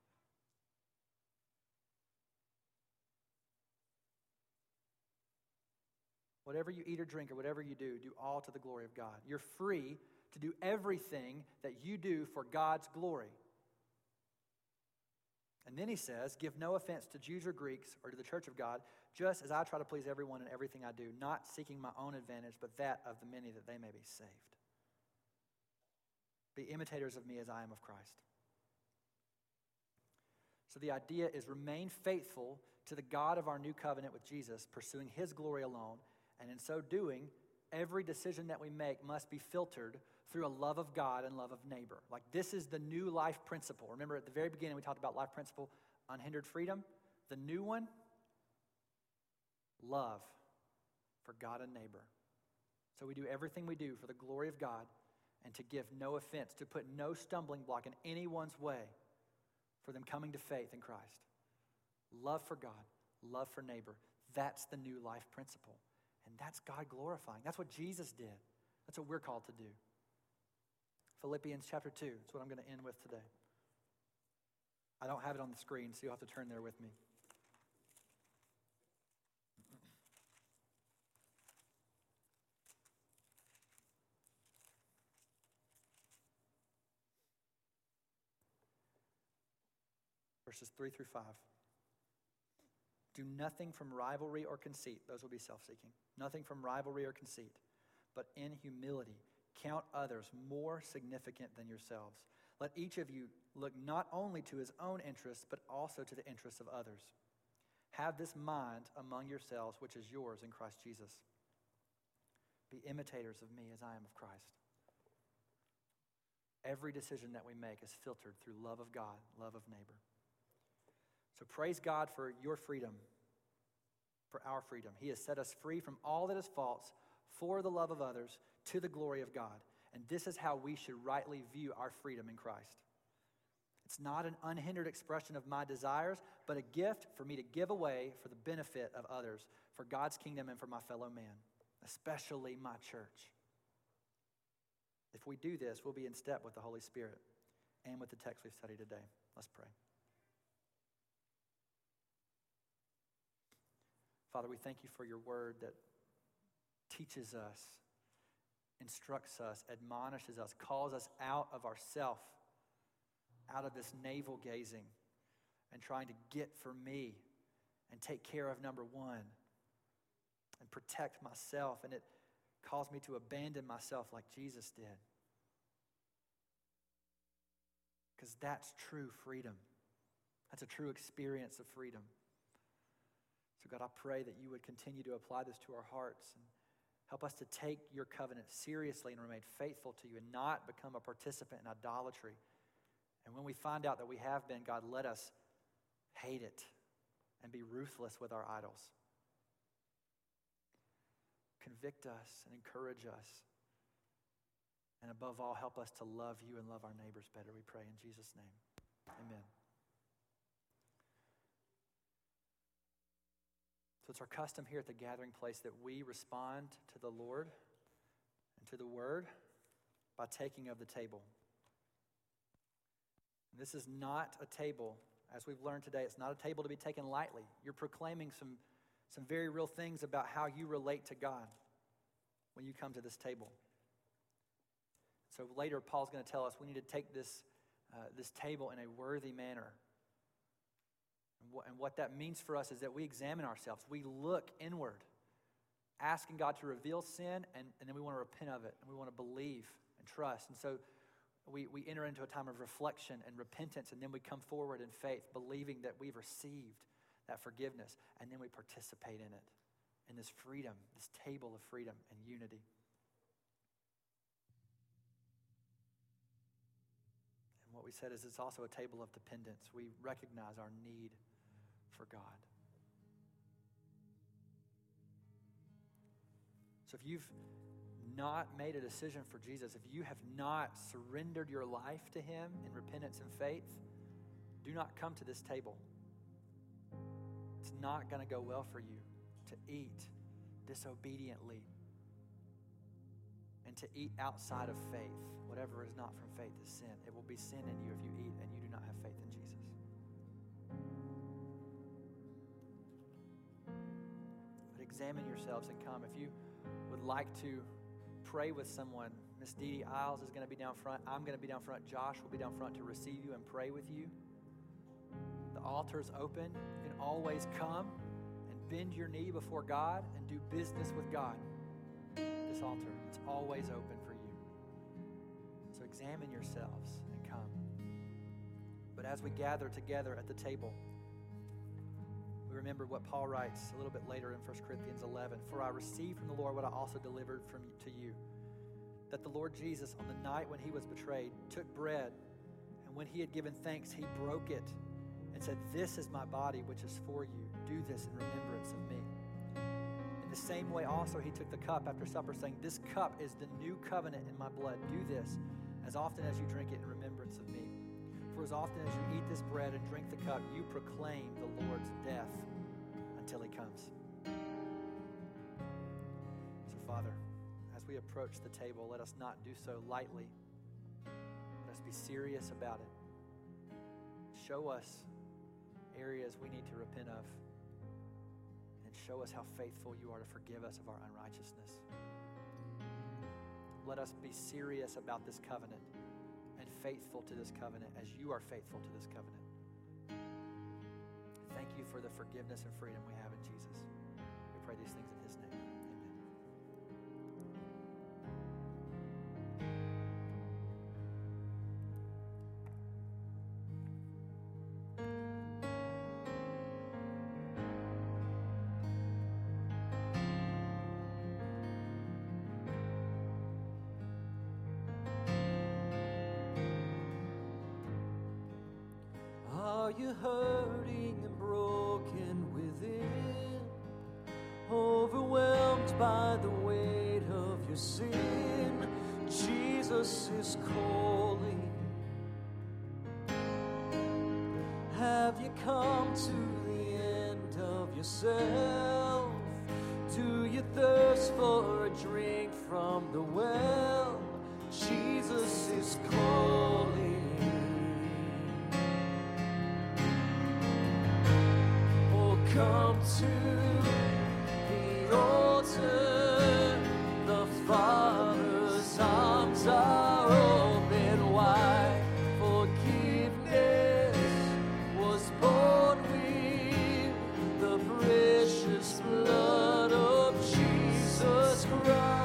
Whatever you eat or drink or whatever you do, do all to the glory of God. You're free to do everything that you do for God's glory. And then he says, give no offense to Jews or Greeks or to the church of God, just as I try to please everyone in everything I do, not seeking my own advantage, but that of the many that they may be saved. Be imitators of me as I am of Christ. So the idea is remain faithful to the God of our new covenant with Jesus, pursuing His glory alone. And in so doing, every decision that we make must be filtered through a love of God and love of neighbor. Like this is the new life principle. Remember at the very beginning we talked about life principle, unhindered freedom. The new one, love for God and neighbor. So we do everything we do for the glory of God and to give no offense, to put no stumbling block in anyone's way for them coming to faith in Christ. Love for God, love for neighbor. That's the new life principle. And that's God glorifying. That's what Jesus did. That's what we're called to do. Philippians chapter two. That's what I'm going to end with today. I don't have it on the screen, so you'll have to turn there with me. Verses three through five. Do nothing from rivalry or conceit. Those will be self-seeking. Nothing from rivalry or conceit, but in humility count others more significant than yourselves. Let each of you look not only to his own interests, but also to the interests of others. Have this mind among yourselves, which is yours in Christ Jesus. Be imitators of me as I am of Christ. Every decision that we make is filtered through love of God, love of neighbor. So praise God for your freedom, for our freedom. He has set us free from all that is false for the love of others to the glory of God. And this is how we should rightly view our freedom in Christ. It's not an unhindered expression of my desires, but a gift for me to give away for the benefit of others, for God's kingdom and for my fellow man, especially my church. If we do this, we'll be in step with the Holy Spirit and with the text we've studied today. Let's pray. Father, we thank you for your word that teaches us, instructs us, admonishes us, calls us out of ourself, out of this navel gazing and trying to get for me and take care of number one and protect myself. And it calls me to abandon myself like Jesus did. Because that's true freedom. That's a true experience of freedom. So God, I pray that you would continue to apply this to our hearts and help us to take your covenant seriously and remain faithful to you and not become a participant in idolatry. And when we find out that we have been, God, let us hate it and be ruthless with our idols. Convict us and encourage us. And above all, help us to love you and love our neighbors better, we pray in Jesus' name. Amen. So it's our custom here at the gathering place that we respond to the Lord and to the word by taking of the table. And this is not a table, as we've learned today, it's not a table to be taken lightly. You're proclaiming some, some very real things about how you relate to God when you come to this table. So later, Paul's going to tell us we need to take this, uh, this table in a worthy manner. And what that means for us is that we examine ourselves. We look inward, asking God to reveal sin, and, and then we want to repent of it, and we want to believe and trust. And so we, we enter into a time of reflection and repentance, and then we come forward in faith, believing that we've received that forgiveness, and then we participate in it, in this freedom, this table of freedom and unity. And what we said is it's also a table of dependence. We recognize our need for God. So if you've not made a decision for Jesus, if you have not surrendered your life to him in repentance and faith, do not come to this table. It's not going to go well for you to eat disobediently and to eat outside of faith. Whatever is not from faith is sin. It will be sin in you if you eat and you do not have faith in Jesus. Examine yourselves and come. If you would like to pray with someone, Miss Dee Dee Isles is going to be down front. I'm going to be down front. Josh will be down front to receive you and pray with you. The altar is open. You can always come and bend your knee before God and do business with God. This altar, it's always open for you. So examine yourselves and come. But as we gather together at the table, remember what Paul writes a little bit later in First Corinthians eleven. For I received from the Lord what I also delivered from to you, that the Lord Jesus, on the night when he was betrayed, took bread, and when he had given thanks, he broke it and said, "This is my body, which is for you. Do this in remembrance of me." In the same way also he took the cup after supper, saying, "This cup is the new covenant in my blood. Do this as often as you drink it in remembrance of me. For as often as you eat this bread and drink the cup, you proclaim the Lord's death until he comes." So, Father, as we approach the table, let us not do so lightly. Let us be serious about it. Show us areas we need to repent of, and show us how faithful you are to forgive us of our unrighteousness. Let us be serious about this covenant and faithful to this covenant as you are faithful to this covenant. Thank you for the forgiveness and freedom we have in Jesus. We pray these things in his name. Are you hurting and broken within, overwhelmed by the weight of your sin? Jesus is calling. Have you come to the end of yourself? Do you thirst for a drink from the well? Jesus is calling. Come to the altar, the Father's arms are open wide. Forgiveness was bought with the precious blood of Jesus Christ.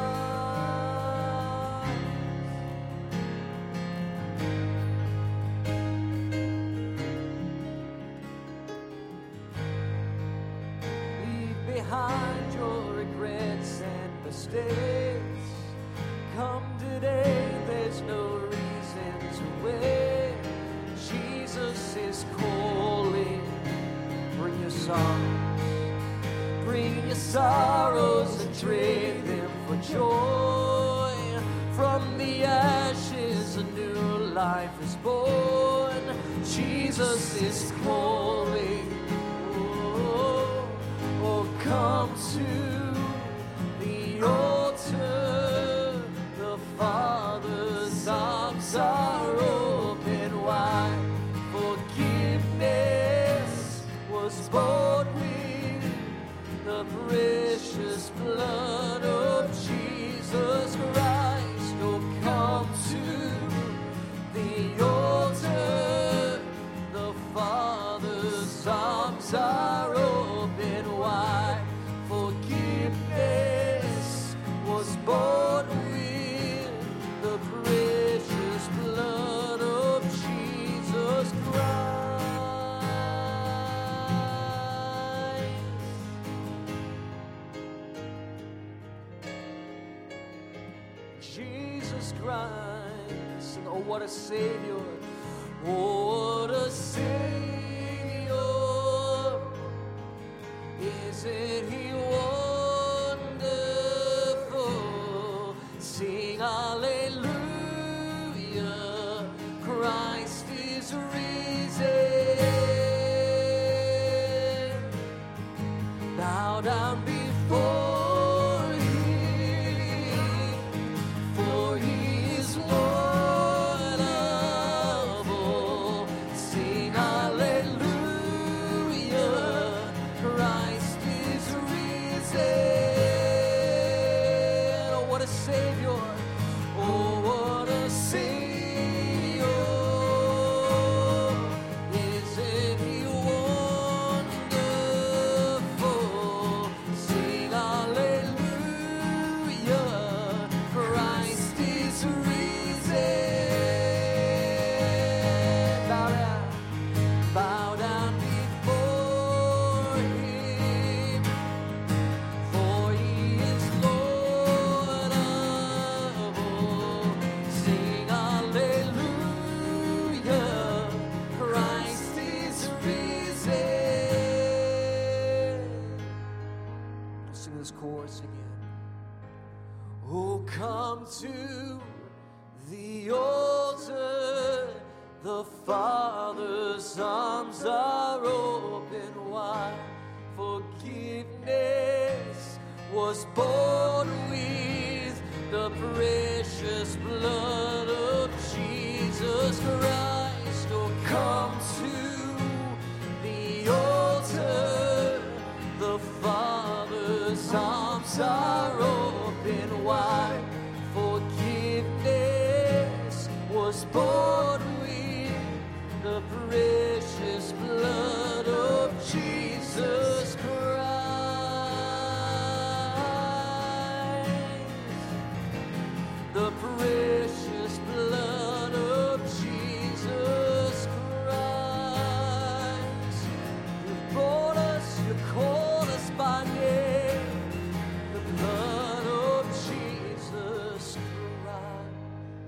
Behind your regrets and mistakes, come today, there's no reason to wait. Jesus is calling. Bring your sorrows, bring your sorrows and trade them for joy. From the ashes a new life is born. Jesus is calling. Come to the altar, the Father's arms are open wide. Forgiveness was bought with the precious blood of Jesus Christ. Oh, come to the altar, the Father's arms are open wide. Forgiveness was bought with the precious blood of Jesus Christ. Jesus Christ, oh what a Savior, oh what a Savior. Isn't he wonderful? Sing hallelujah, Christ is risen. Bow down before him, for he is wonderful. Sing hallelujah, Christ is risen. Oh, what a Savior. Oh, what a Savior. Isn't he wonderful? Sing come to the altar. The Father's arms are open wide. Forgiveness was bought with the precious blood of Jesus Christ. Oh, come to the altar. The Father's arms are open wide. Forgiveness was bought with the precious blood of Jesus Christ. The precious blood of Jesus Christ. You brought us, you called us by name. The blood of Jesus Christ.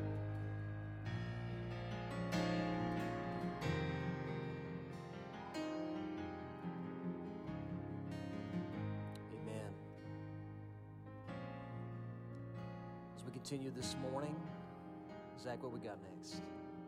Amen. As we continue this morning, Zach, what we got next?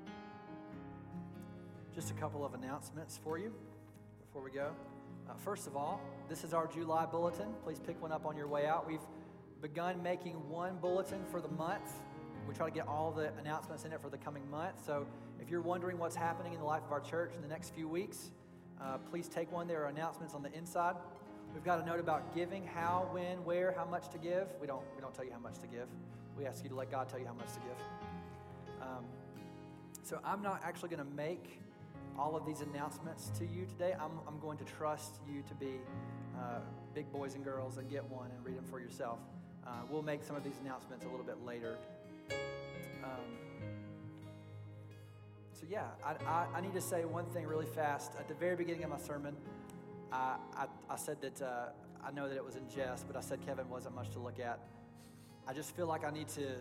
Just a couple of announcements for you before we go. Uh, first of all, this is our July bulletin. Please pick one up on your way out. We've begun making one bulletin for the month. We try to get all the announcements in it for the coming month. So if you're wondering what's happening in the life of our church in the next few weeks, uh, please take one. There are announcements on the inside. We've got a note about giving, how, when, where, how much to give. We don't we don't tell you how much to give. We ask you to let God tell you how much to give. Um, so I'm not actually going to make all of these announcements to you today. I'm, I'm going to trust you to be uh, big boys and girls and get one and read them for yourself. Uh, we'll make some of these announcements a little bit later. Um, so yeah, I, I, I need to say one thing really fast. At the very beginning of my sermon, I, I, I said that uh, I know that it was in jest, but I said Kevin wasn't much to look at. I just feel like I need to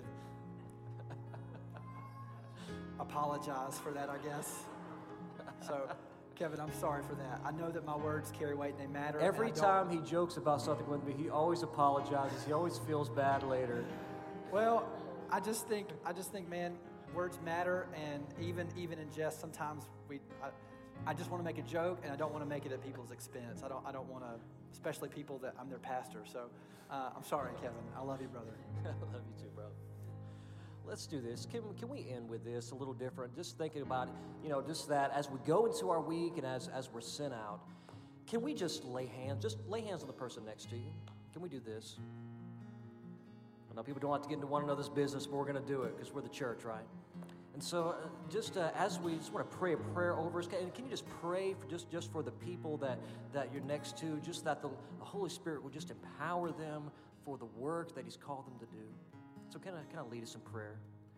apologize for that, I guess. So, Kevin, I'm sorry for that. I know that my words carry weight and they matter. Every time he jokes about something with me, he always apologizes. He always feels bad later. Well, I just think, I just think, man, words matter, and even even in jest, sometimes we. I, I just want to make a joke, and I don't want to make it at people's expense. I don't. I don't want to, especially people that I'm their pastor. So, uh, I'm sorry, Kevin. I love you, brother. I love you too, bro. Let's do this. Can, can we end with this a little different? Just thinking about, you know, just that as we go into our week and as, as we're sent out, can we just lay hands, just lay hands on the person next to you? Can we do this? I know people don't like to get into one another's business, but we're going to do it because we're the church, right? And so uh, just uh, as we just want to pray a prayer over us, and can you just pray for just, just for the people that, that you're next to, just that the, the Holy Spirit would just empower them for the work that He's called them to do. So can I, can I lead us in prayer?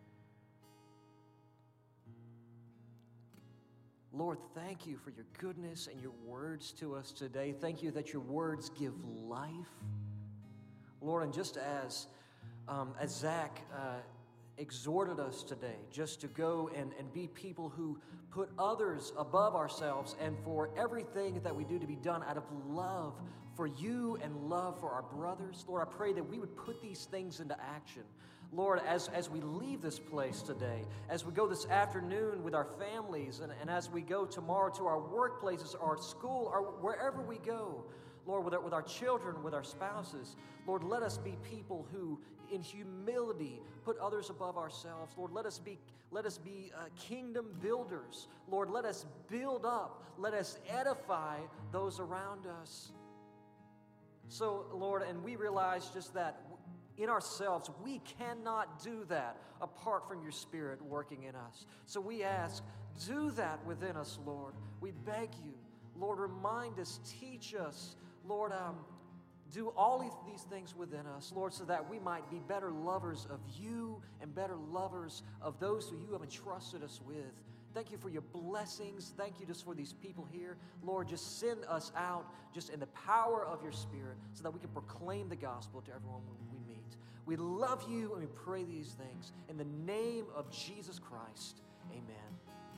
Lord, thank you for your goodness and your words to us today. Thank you that your words give life. Lord, and just as, um, as Zach uh, exhorted us today, just to go and, and be people who put others above ourselves, and for everything that we do to be done out of love for you and love for our brothers. Lord, I pray that we would put these things into action. Lord, as, as we leave this place today, as we go this afternoon with our families, and, and as we go tomorrow to our workplaces, our school, or wherever we go, Lord, with our, with our children, with our spouses, Lord, let us be people who, in humility, put others above ourselves. Lord, let us be, let us be uh, kingdom builders. Lord, let us build up. Let us edify those around us. So, Lord, and we realize just that in ourselves, we cannot do that apart from your Spirit working in us. So we ask, do that within us, Lord. We beg you, Lord, remind us, teach us, Lord, um, do all these things within us, Lord, so that we might be better lovers of you and better lovers of those who you have entrusted us with. Thank you for your blessings. Thank you just for these people here. Lord, just send us out just in the power of your Spirit so that we can proclaim the gospel to everyone we meet. We love you and we pray these things. In the name of Jesus Christ, amen.